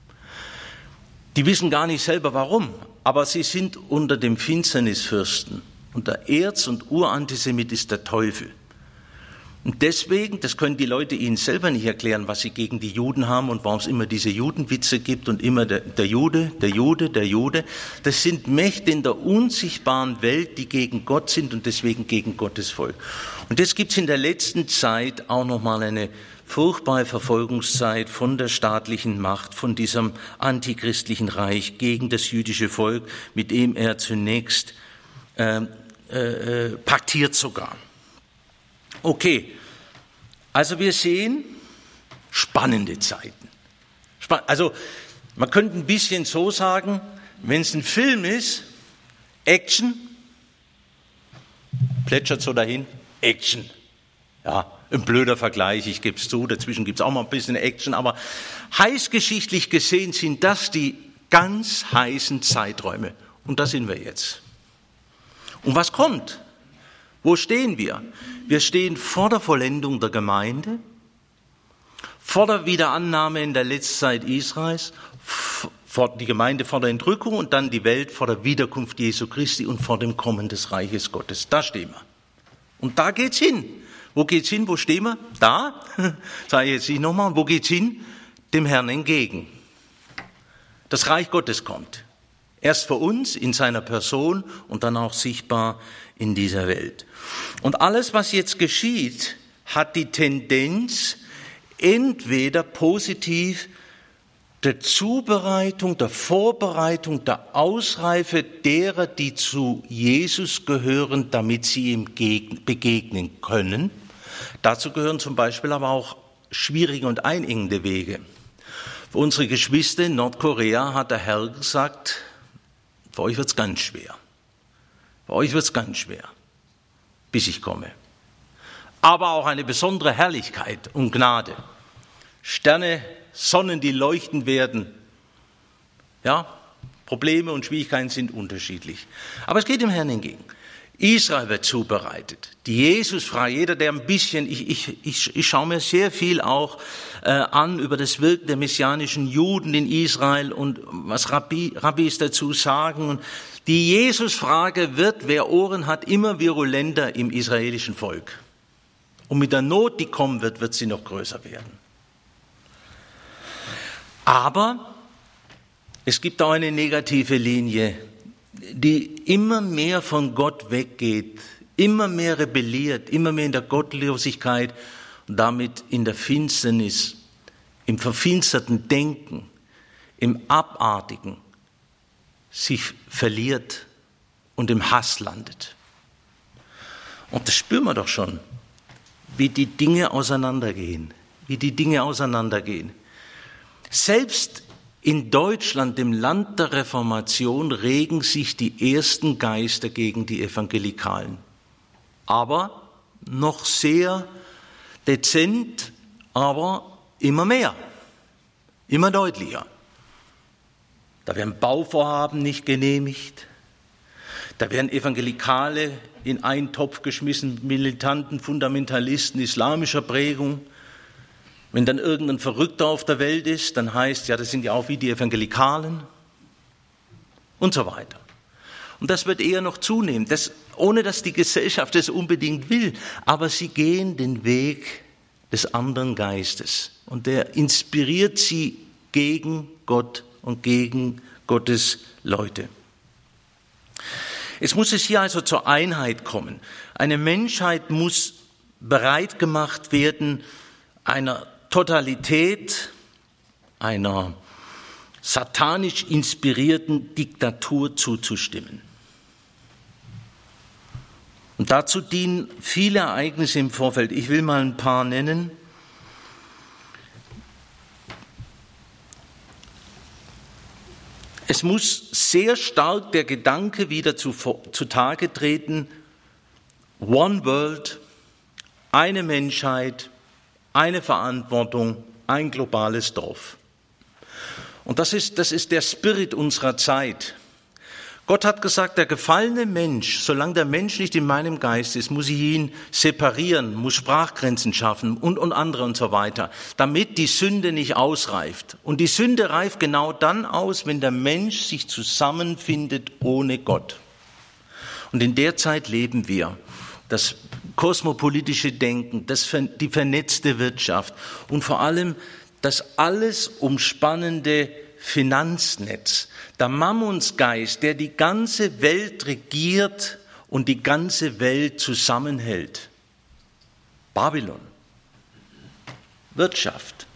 Die wissen gar nicht selber warum, aber sie sind unter dem Finsternisfürsten. Und der Erz- und Urantisemit ist der Teufel. Und deswegen, das können die Leute ihnen selber nicht erklären, was sie gegen die Juden haben und warum es immer diese Judenwitze gibt und immer der, der Jude, der Jude, der Jude. Das sind Mächte in der unsichtbaren Welt, die gegen Gott sind und deswegen gegen Gottes Volk. Und jetzt gibt es in der letzten Zeit auch nochmal eine furchtbare Verfolgungszeit von der staatlichen Macht, von diesem antichristlichen Reich gegen das jüdische Volk, mit dem er zunächst äh, äh, paktiert sogar. Okay, also wir sehen spannende Zeiten. Spann- also man könnte ein bisschen so sagen, wenn es ein Film ist, Action, plätschert so dahin, Action, ja. Ein blöder Vergleich, ich gebe es zu, dazwischen gibt es auch mal ein bisschen Action, aber heißgeschichtlich gesehen sind das die ganz heißen Zeiträume. Und da sind wir jetzt. Und was kommt? Wo stehen wir? Wir stehen vor der Vollendung der Gemeinde, vor der Wiederannahme in der Letztzeit Israels, vor die Gemeinde vor der Entrückung und dann die Welt vor der Wiederkunft Jesu Christi und vor dem Kommen des Reiches Gottes. Da stehen wir. Und da geht's hin. Wo geht's hin? Wo stehen wir? Da, sage ich jetzt nicht nochmal, wo geht's hin? Dem Herrn entgegen. Das Reich Gottes kommt. Erst für uns in seiner Person und dann auch sichtbar in dieser Welt. Und alles, was jetzt geschieht, hat die Tendenz, entweder positiv der Zubereitung, der Vorbereitung, der Ausreife derer, die zu Jesus gehören, damit sie ihm begegnen können. Dazu gehören zum Beispiel aber auch schwierige und einengende Wege. Für unsere Geschwister in Nordkorea hat der Herr gesagt, für euch wird's ganz schwer. Für euch wird's ganz schwer, bis ich komme. Aber auch eine besondere Herrlichkeit und Gnade. Sterne, Sonnen, die leuchten werden. Ja, Probleme und Schwierigkeiten sind unterschiedlich. Aber es geht dem Herrn entgegen. Israel wird zubereitet. Die Jesusfrage, jeder, der ein bisschen, ich, ich, ich, ich schaue mir sehr viel auch äh, an über das Wirken der messianischen Juden in Israel und was Rabbi, Rabbis dazu sagen. Und die Jesusfrage wird, wer Ohren hat, immer virulenter im israelischen Volk. Und mit der Not, die kommen wird, wird sie noch größer werden. Aber es gibt auch eine negative Linie, die immer mehr von Gott weggeht immer mehr rebelliert, immer mehr in der Gottlosigkeit und damit in der Finsternis, im verfinsterten Denken, im Abartigen sich verliert und im Hass landet. Und das spüren wir doch schon, wie die Dinge auseinandergehen, wie die Dinge auseinandergehen. Selbst in Deutschland, dem Land der Reformation, regen sich die ersten Geister gegen die Evangelikalen. Aber noch sehr dezent, aber immer mehr, immer deutlicher. Da werden Bauvorhaben nicht genehmigt, da werden Evangelikale in einen Topf geschmissen, militanten Fundamentalisten islamischer Prägung. Wenn dann irgendein Verrückter auf der Welt ist, dann heißt, ja, das sind ja auch wie die Evangelikalen und so weiter. Und das wird eher noch zunehmen, das, ohne dass die Gesellschaft es unbedingt will. Aber sie gehen den Weg des anderen Geistes und der inspiriert sie gegen Gott und gegen Gottes Leute. Es muss es hier also zur Einheit kommen. Eine Menschheit muss bereit gemacht werden, einer Totalität, einer satanisch inspirierten Diktatur zuzustimmen. Und dazu dienen viele Ereignisse im Vorfeld. Ich will mal ein paar nennen. Es muss sehr stark der Gedanke wieder zu, zutage treten, One World, eine Menschheit, eine Verantwortung, ein globales Dorf. Und das ist, das ist der Spirit unserer Zeit. Gott hat gesagt, der gefallene Mensch, solange der Mensch nicht in meinem Geist ist, muss ich ihn separieren, muss Sprachgrenzen schaffen und, und andere und so weiter, damit die Sünde nicht ausreift. Und die Sünde reift genau dann aus, wenn der Mensch sich zusammenfindet ohne Gott. Und in der Zeit leben wir. Das kosmopolitische Denken, das, die vernetzte Wirtschaft und vor allem das alles umspannende Finanznetz, der Mammonsgeist, der die ganze Welt regiert und die ganze Welt zusammenhält. Babylon, Wirtschaft.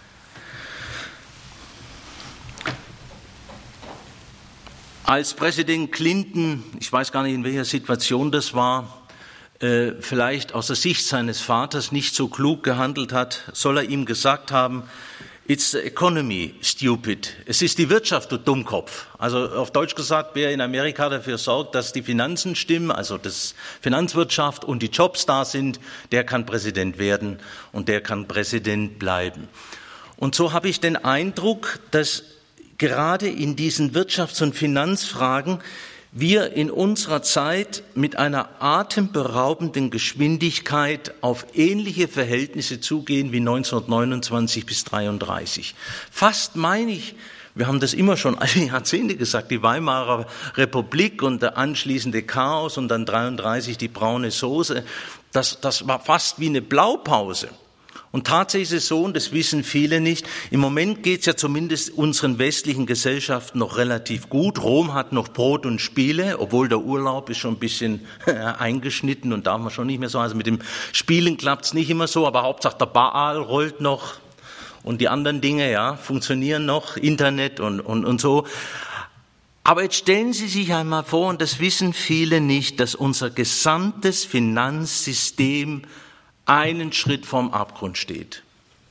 Als Präsident Clinton, ich weiß gar nicht, in welcher Situation das war, äh, vielleicht aus der Sicht seines Vaters nicht so klug gehandelt hat, soll er ihm gesagt haben, It's the economy, stupid. Es ist die Wirtschaft, du Dummkopf. Also auf Deutsch gesagt, wer in Amerika dafür sorgt, dass die Finanzen stimmen, also das Finanzwirtschaft und die Jobs da sind, der kann Präsident werden und der kann Präsident bleiben. Und so habe ich den Eindruck, dass gerade in diesen Wirtschafts- und Finanzfragen wir in unserer Zeit mit einer atemberaubenden Geschwindigkeit auf ähnliche Verhältnisse zugehen wie neunzehnhundertneunundzwanzig bis dreiunddreißig. Fast meine ich, wir haben das immer schon alle Jahrzehnte gesagt, die Weimarer Republik und der anschließende Chaos und dann dreiunddreißig die braune Soße, das, das war fast wie eine Blaupause. Und tatsächlich ist es so, und das wissen viele nicht, im Moment geht es ja zumindest unseren westlichen Gesellschaften noch relativ gut. Rom hat noch Brot und Spiele, obwohl der Urlaub ist schon ein bisschen eingeschnitten und darf man schon nicht mehr so. Also mit dem Spielen klappt es nicht immer so, aber Hauptsache der Baal rollt noch und die anderen Dinge ja funktionieren noch, Internet und, und, und so. Aber jetzt stellen Sie sich einmal vor, und das wissen viele nicht, dass unser gesamtes Finanzsystem einen Schritt vorm Abgrund steht.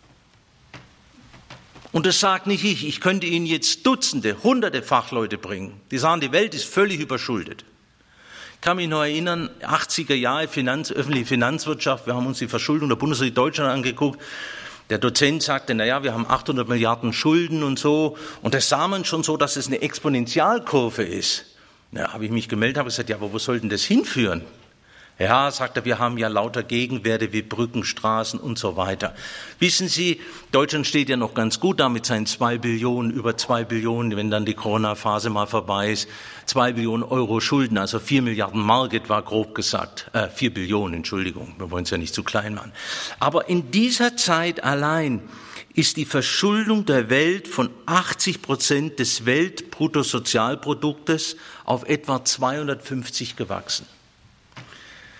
Und das sagt nicht ich. Ich könnte Ihnen jetzt Dutzende, Hunderte Fachleute bringen, die sagen, die Welt ist völlig überschuldet. Ich kann mich noch erinnern, achtziger Jahre Finanz, öffentliche Finanzwirtschaft, wir haben uns die Verschuldung der Bundesrepublik Deutschland angeguckt. Der Dozent sagte, na ja, wir haben achthundert Milliarden Schulden und so. Und das sah man schon so, dass es eine Exponentialkurve ist. Na, habe ich mich gemeldet, habe gesagt, ja, aber wo soll denn das hinführen? Ja, sagt er, wir haben ja lauter Gegenwerte wie Brücken, Straßen und so weiter. Wissen Sie, Deutschland steht ja noch ganz gut da mit seinen zwei Billionen, über zwei Billionen, wenn dann die Corona-Phase mal vorbei ist, zwei Billionen Euro Schulden, also vier Milliarden Mark etwa grob gesagt, äh, vier Billionen, Entschuldigung, wir wollen es ja nicht zu klein machen. Aber in dieser Zeit allein ist die Verschuldung der Welt von achtzig Prozent des Weltbruttosozialproduktes auf etwa zweihundertfünfzig gewachsen.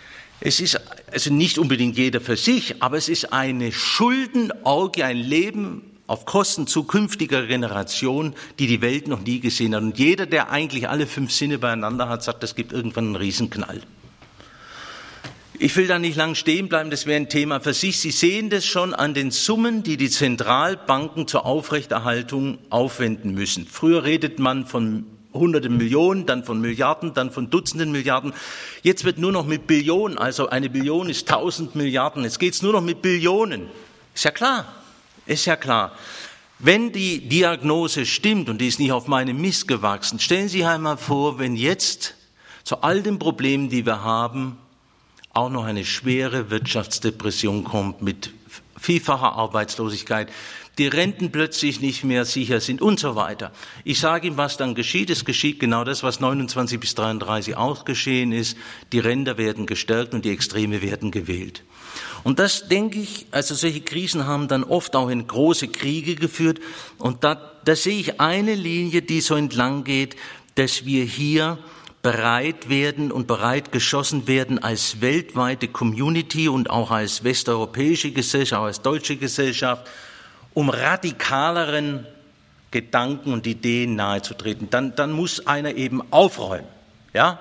Es ist also nicht unbedingt jeder für sich, aber es ist eine Schuldenorgie, ein Leben auf Kosten zukünftiger Generationen, die die Welt noch nie gesehen hat. Und jeder, der eigentlich alle fünf Sinne beieinander hat, sagt, das gibt irgendwann einen Riesenknall. Ich will da nicht lang stehen bleiben, das wäre ein Thema für sich. Sie sehen das schon an den Summen, die die Zentralbanken zur Aufrechterhaltung aufwenden müssen. Früher redet man von Hunderten Millionen, dann von Milliarden, dann von Dutzenden Milliarden. Jetzt wird nur noch mit Billionen, also eine Billion ist tausend Milliarden. Jetzt geht's nur noch mit Billionen. Ist ja klar, ist ja klar. Wenn die Diagnose stimmt, und die ist nicht auf meinem Mist gewachsen, stellen Sie sich einmal vor, wenn jetzt zu all den Problemen, die wir haben, auch noch eine schwere Wirtschaftsdepression kommt mit vielfacher Arbeitslosigkeit, die Renten plötzlich nicht mehr sicher sind und so weiter. Ich sage Ihnen, was dann geschieht. Es geschieht genau das, was neunundzwanzig bis dreiunddreißig auch geschehen ist. Die Ränder werden gestärkt und die Extreme werden gewählt. Und das, denke ich, also solche Krisen haben dann oft auch in große Kriege geführt. Und da, da sehe ich eine Linie, die so entlang geht, dass wir hier bereit werden und bereit geschossen werden als weltweite Community und auch als westeuropäische Gesellschaft, auch als deutsche Gesellschaft, um radikaleren Gedanken und Ideen nahezutreten. Dann, dann muss einer eben aufräumen. Ja?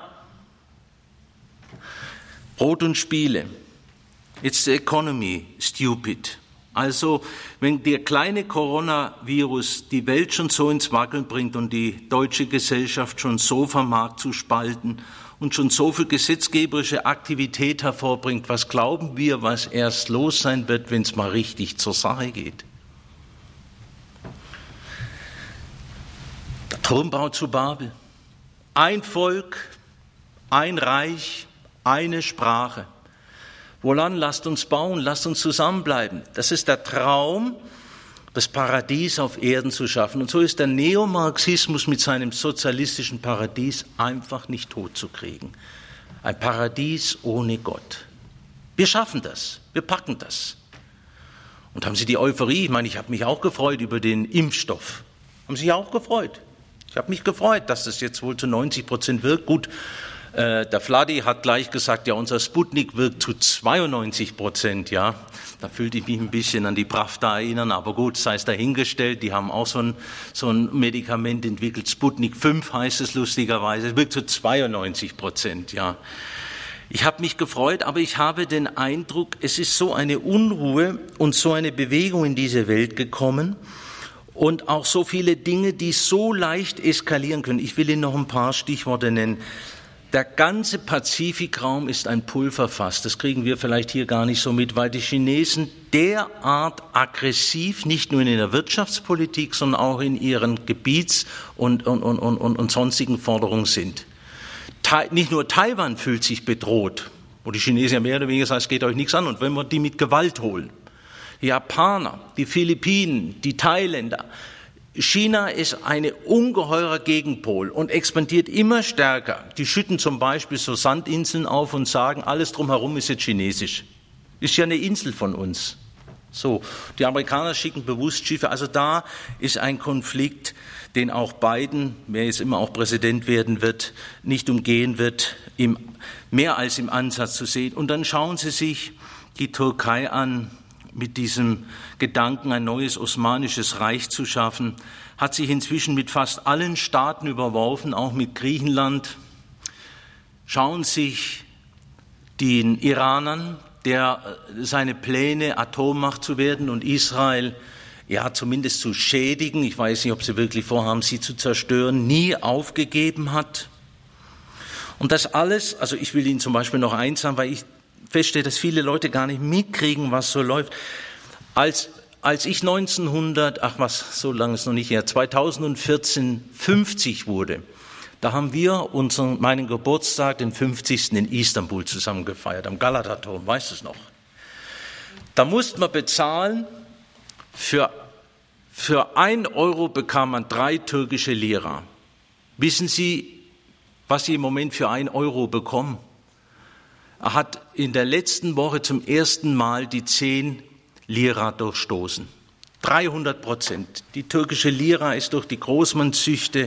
Brot und Spiele. It's the economy, stupid. Also, wenn der kleine Coronavirus die Welt schon so ins Wackeln bringt und die deutsche Gesellschaft schon so vermag zu spalten und schon so viel gesetzgeberische Aktivität hervorbringt, was glauben wir, was erst los sein wird, wenn es mal richtig zur Sache geht? Der Turmbau zu Babel. Ein Volk, ein Reich, eine Sprache. Wohlan, lasst uns bauen, lasst uns zusammenbleiben. Das ist der Traum, das Paradies auf Erden zu schaffen. Und so ist der Neomarxismus mit seinem sozialistischen Paradies einfach nicht totzukriegen. Ein Paradies ohne Gott. Wir schaffen das, wir packen das. Und haben Sie die Euphorie? Ich meine, ich habe mich auch gefreut über den Impfstoff. Haben Sie sich auch gefreut? Ich habe mich gefreut, dass das jetzt wohl zu neunzig Prozent wirkt. Gut, äh, der Vladi hat gleich gesagt, ja, unser Sputnik wirkt zu zweiundneunzig Prozent, ja. Da fühlte ich mich ein bisschen an die Pravda erinnern, aber gut, sei es dahingestellt. Die haben auch so ein, so ein Medikament entwickelt. Sputnik fünf heißt es lustigerweise. Es wirkt zu zweiundneunzig Prozent, ja. Ich habe mich gefreut, aber ich habe den Eindruck, es ist so eine Unruhe und so eine Bewegung in diese Welt gekommen und auch so viele Dinge, die so leicht eskalieren können. Ich will Ihnen noch ein paar Stichworte nennen. Der ganze Pazifikraum ist ein Pulverfass. Das kriegen wir vielleicht hier gar nicht so mit, weil die Chinesen derart aggressiv, nicht nur in der Wirtschaftspolitik, sondern auch in ihren Gebiets- und, und, und, und, und sonstigen Forderungen sind. Nicht nur Taiwan fühlt sich bedroht, wo die Chinesen ja mehr oder weniger sagen, es geht euch nichts an, und wenn wir die mit Gewalt holen. Die Japaner, die Philippinen, die Thailänder. China ist ein ungeheurer Gegenpol und expandiert immer stärker. Die schütten zum Beispiel so Sandinseln auf und sagen, alles drumherum ist jetzt chinesisch. Ist ja eine Insel von uns. So, die Amerikaner schicken bewusst Schiffe. Also da ist ein Konflikt, den auch Biden, wer jetzt immer auch Präsident werden wird, nicht umgehen wird, im, mehr als im Ansatz zu sehen. Und dann schauen Sie sich die Türkei an, mit diesem Gedanken, ein neues osmanisches Reich zu schaffen, hat sich inzwischen mit fast allen Staaten überworfen, auch mit Griechenland. Schauen Sie sich den Iran an, der seine Pläne, Atommacht zu werden und Israel ja zumindest zu schädigen, ich weiß nicht, ob sie wirklich vorhaben, sie zu zerstören, nie aufgegeben hat. Und das alles, also ich will Ihnen zum Beispiel noch eins sagen, weil ich feststelle, dass viele Leute gar nicht mitkriegen, was so läuft. Als, als ich neunzehnhundert, ach was, so lange ist noch nicht her, zweitausendvierzehn fünfzig wurde, da haben wir unseren, meinen Geburtstag, den fünfzigsten in Istanbul zusammen gefeiert, am Galata-Turm, weißt du es noch? Da musste man bezahlen, für, für ein Euro bekam man drei türkische Lira. Wissen Sie, was Sie im Moment für ein Euro bekommen? Er hat in der letzten Woche zum ersten Mal die zehn Lira durchstoßen. dreihundert Prozent. Die türkische Lira ist durch die Großmannszüchte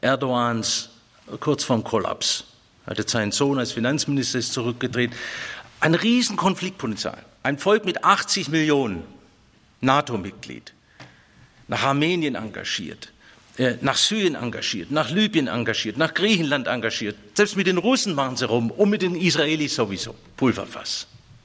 Erdogans kurz vorm Kollaps. Er hatte seinen Sohn als Finanzminister ist zurückgetreten. Ein riesen Konfliktpotenzial. Ein Volk mit achtzig Millionen, NATO-Mitglied, nach Armenien engagiert, äh, nach Syrien engagiert, nach Libyen engagiert, nach Griechenland engagiert. Selbst mit den Russen machen sie rum und mit den Israelis sowieso. Pulverfass.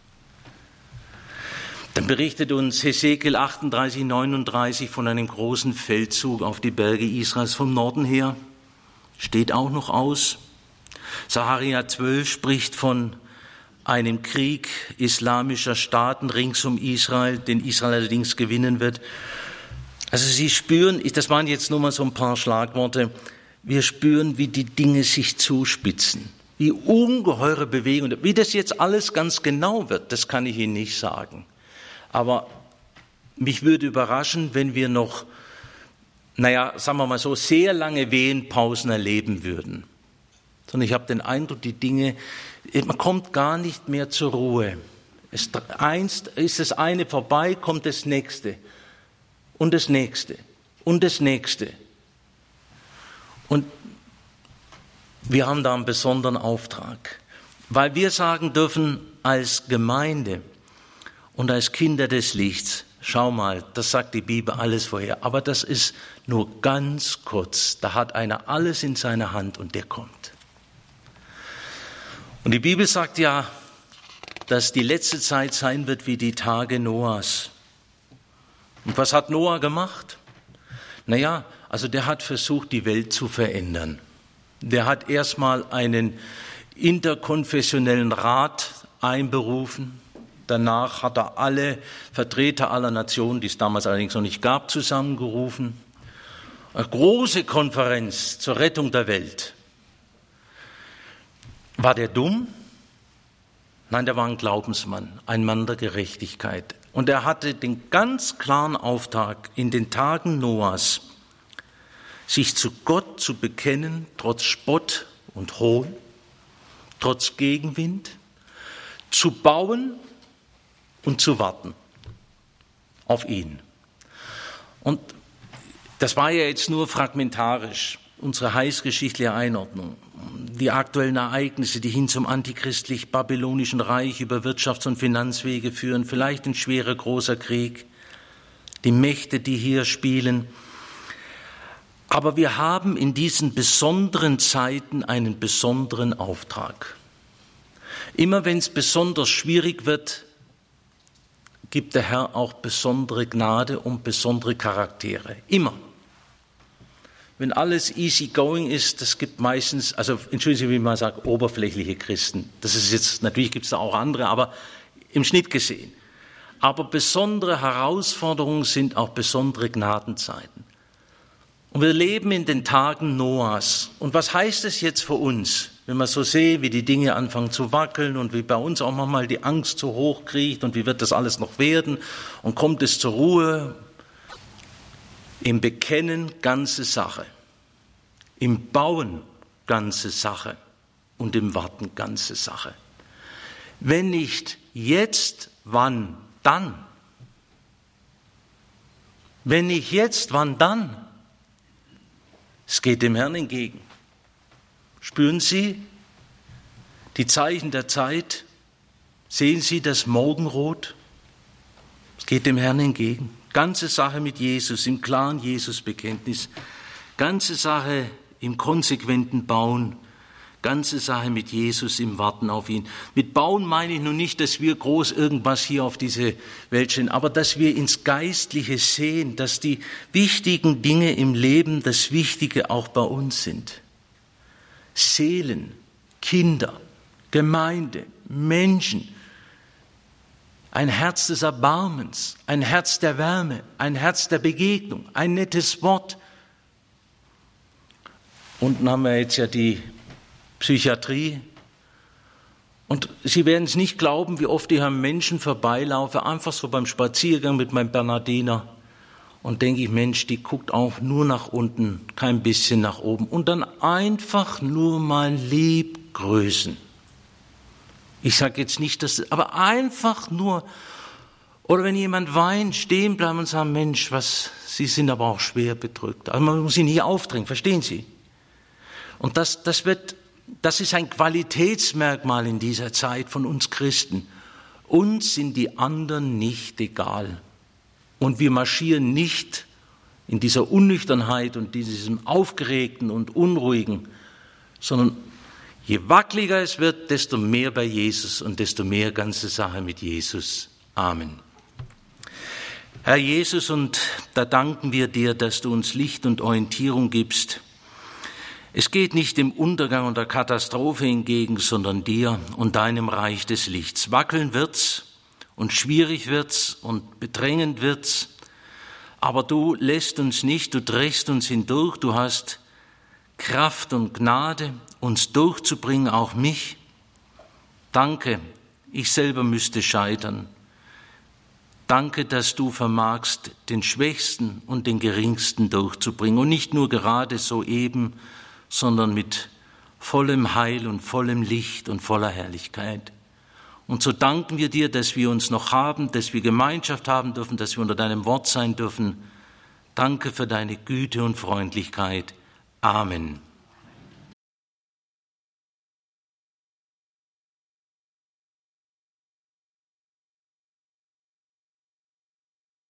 Dann berichtet uns Hesekiel achtunddreißig, neununddreißig von einem großen Feldzug auf die Berge Israels vom Norden her. Steht auch noch aus. Sacharja zwölf spricht von einem Krieg islamischer Staaten rings um Israel, den Israel allerdings gewinnen wird. Also Sie spüren, das waren jetzt nur mal so ein paar Schlagworte, wir spüren, wie die Dinge sich zuspitzen, wie ungeheure Bewegungen, wie das jetzt alles ganz genau wird, das kann ich Ihnen nicht sagen. Aber mich würde überraschen, wenn wir noch, naja, sagen wir mal so, sehr lange Wehenpausen erleben würden. Sondern ich habe den Eindruck, die Dinge, man kommt gar nicht mehr zur Ruhe. Es, einst ist das eine vorbei, kommt das nächste und das nächste und das nächste. Und wir haben da einen besonderen Auftrag, weil wir sagen dürfen als Gemeinde und als Kinder des Lichts, schau mal, das sagt die Bibel alles vorher, aber das ist nur ganz kurz. Da hat einer alles in seiner Hand und der kommt. Und die Bibel sagt ja, dass die letzte Zeit sein wird wie die Tage Noahs. Und was hat Noah gemacht? Naja, also der hat versucht, die Welt zu verändern. Der hat erstmal einen interkonfessionellen Rat einberufen. Danach hat er alle Vertreter aller Nationen, die es damals allerdings noch nicht gab, zusammengerufen. Eine große Konferenz zur Rettung der Welt. War der dumm? Nein, der war ein Glaubensmann, ein Mann der Gerechtigkeit. Und er hatte den ganz klaren Auftrag, in den Tagen Noahs, sich zu Gott zu bekennen, trotz Spott und Hohn, trotz Gegenwind, zu bauen und zu warten auf ihn. Und das war ja jetzt nur fragmentarisch, unsere heißgeschichtliche Einordnung. Die aktuellen Ereignisse, die hin zum antichristlich-babylonischen Reich über Wirtschafts- und Finanzwege führen, vielleicht ein schwerer, großer Krieg, die Mächte, die hier spielen. Aber wir haben in diesen besonderen Zeiten einen besonderen Auftrag. Immer wenn es besonders schwierig wird, gibt der Herr auch besondere Gnade und besondere Charaktere. Immer. Wenn alles easy going ist, das gibt meistens, also entschuldigen Sie, wie man sagt, oberflächliche Christen. Das ist jetzt, natürlich gibt es da auch andere, aber im Schnitt gesehen. Aber besondere Herausforderungen sind auch besondere Gnadenzeiten. Und wir leben in den Tagen Noahs. Und was heißt es jetzt für uns, wenn wir so sehen, wie die Dinge anfangen zu wackeln und wie bei uns auch manchmal die Angst so hoch kriecht und wie wird das alles noch werden und kommt es zur Ruhe? Im Bekennen ganze Sache, im Bauen ganze Sache und im Warten ganze Sache. Wenn nicht jetzt, wann dann? Wenn nicht jetzt, wann dann? Es geht dem Herrn entgegen. Spüren Sie die Zeichen der Zeit? Sehen Sie das Morgenrot? Es geht dem Herrn entgegen. Ganze Sache mit Jesus, im klaren Jesus-Bekenntnis. Ganze Sache im konsequenten Bauen. Ganze Sache mit Jesus im Warten auf ihn. Mit Bauen meine ich nun nicht, dass wir groß irgendwas hier auf diese Welt stellen, aber dass wir ins Geistliche sehen, dass die wichtigen Dinge im Leben das Wichtige auch bei uns sind. Seelen, Kinder, Gemeinde, Menschen, ein Herz des Erbarmens, ein Herz der Wärme, ein Herz der Begegnung, ein nettes Wort. Unten haben wir jetzt ja die Psychiatrie. Und Sie werden es nicht glauben, wie oft ich an Menschen vorbeilaufe, einfach so beim Spaziergang mit meinem Bernardiner. Und denke ich, Mensch, die guckt auch nur nach unten, kein bisschen nach oben. Und dann einfach nur mal lieb grüßen. Ich sage jetzt nicht, dass, aber einfach nur, oder wenn jemand weint, stehen bleiben und sagen, Mensch, was, Sie sind aber auch schwer bedrückt. Also man muss ihn nicht aufdrängen, verstehen Sie? Und das, das wird das ist ein Qualitätsmerkmal in dieser Zeit von uns Christen. Uns sind die anderen nicht egal. Und wir marschieren nicht in dieser Unnüchternheit und diesem Aufgeregten und Unruhigen, sondern je wackeliger es wird, desto mehr bei Jesus und desto mehr ganze Sache mit Jesus. Amen. Herr Jesus, und da danken wir dir, dass du uns Licht und Orientierung gibst. Es geht nicht dem Untergang und der Katastrophe entgegen, sondern dir und deinem Reich des Lichts. Wackeln wird's und schwierig wird's und bedrängend wird's, aber du lässt uns nicht, du trägst uns hindurch, du hast Kraft und Gnade, uns durchzubringen, auch mich. Danke, ich selber müsste scheitern. Danke, dass du vermagst, den Schwächsten und den Geringsten durchzubringen. Und nicht nur gerade so eben, sondern mit vollem Heil und vollem Licht und voller Herrlichkeit. Und so danken wir dir, dass wir uns noch haben, dass wir Gemeinschaft haben dürfen, dass wir unter deinem Wort sein dürfen. Danke für deine Güte und Freundlichkeit. Amen.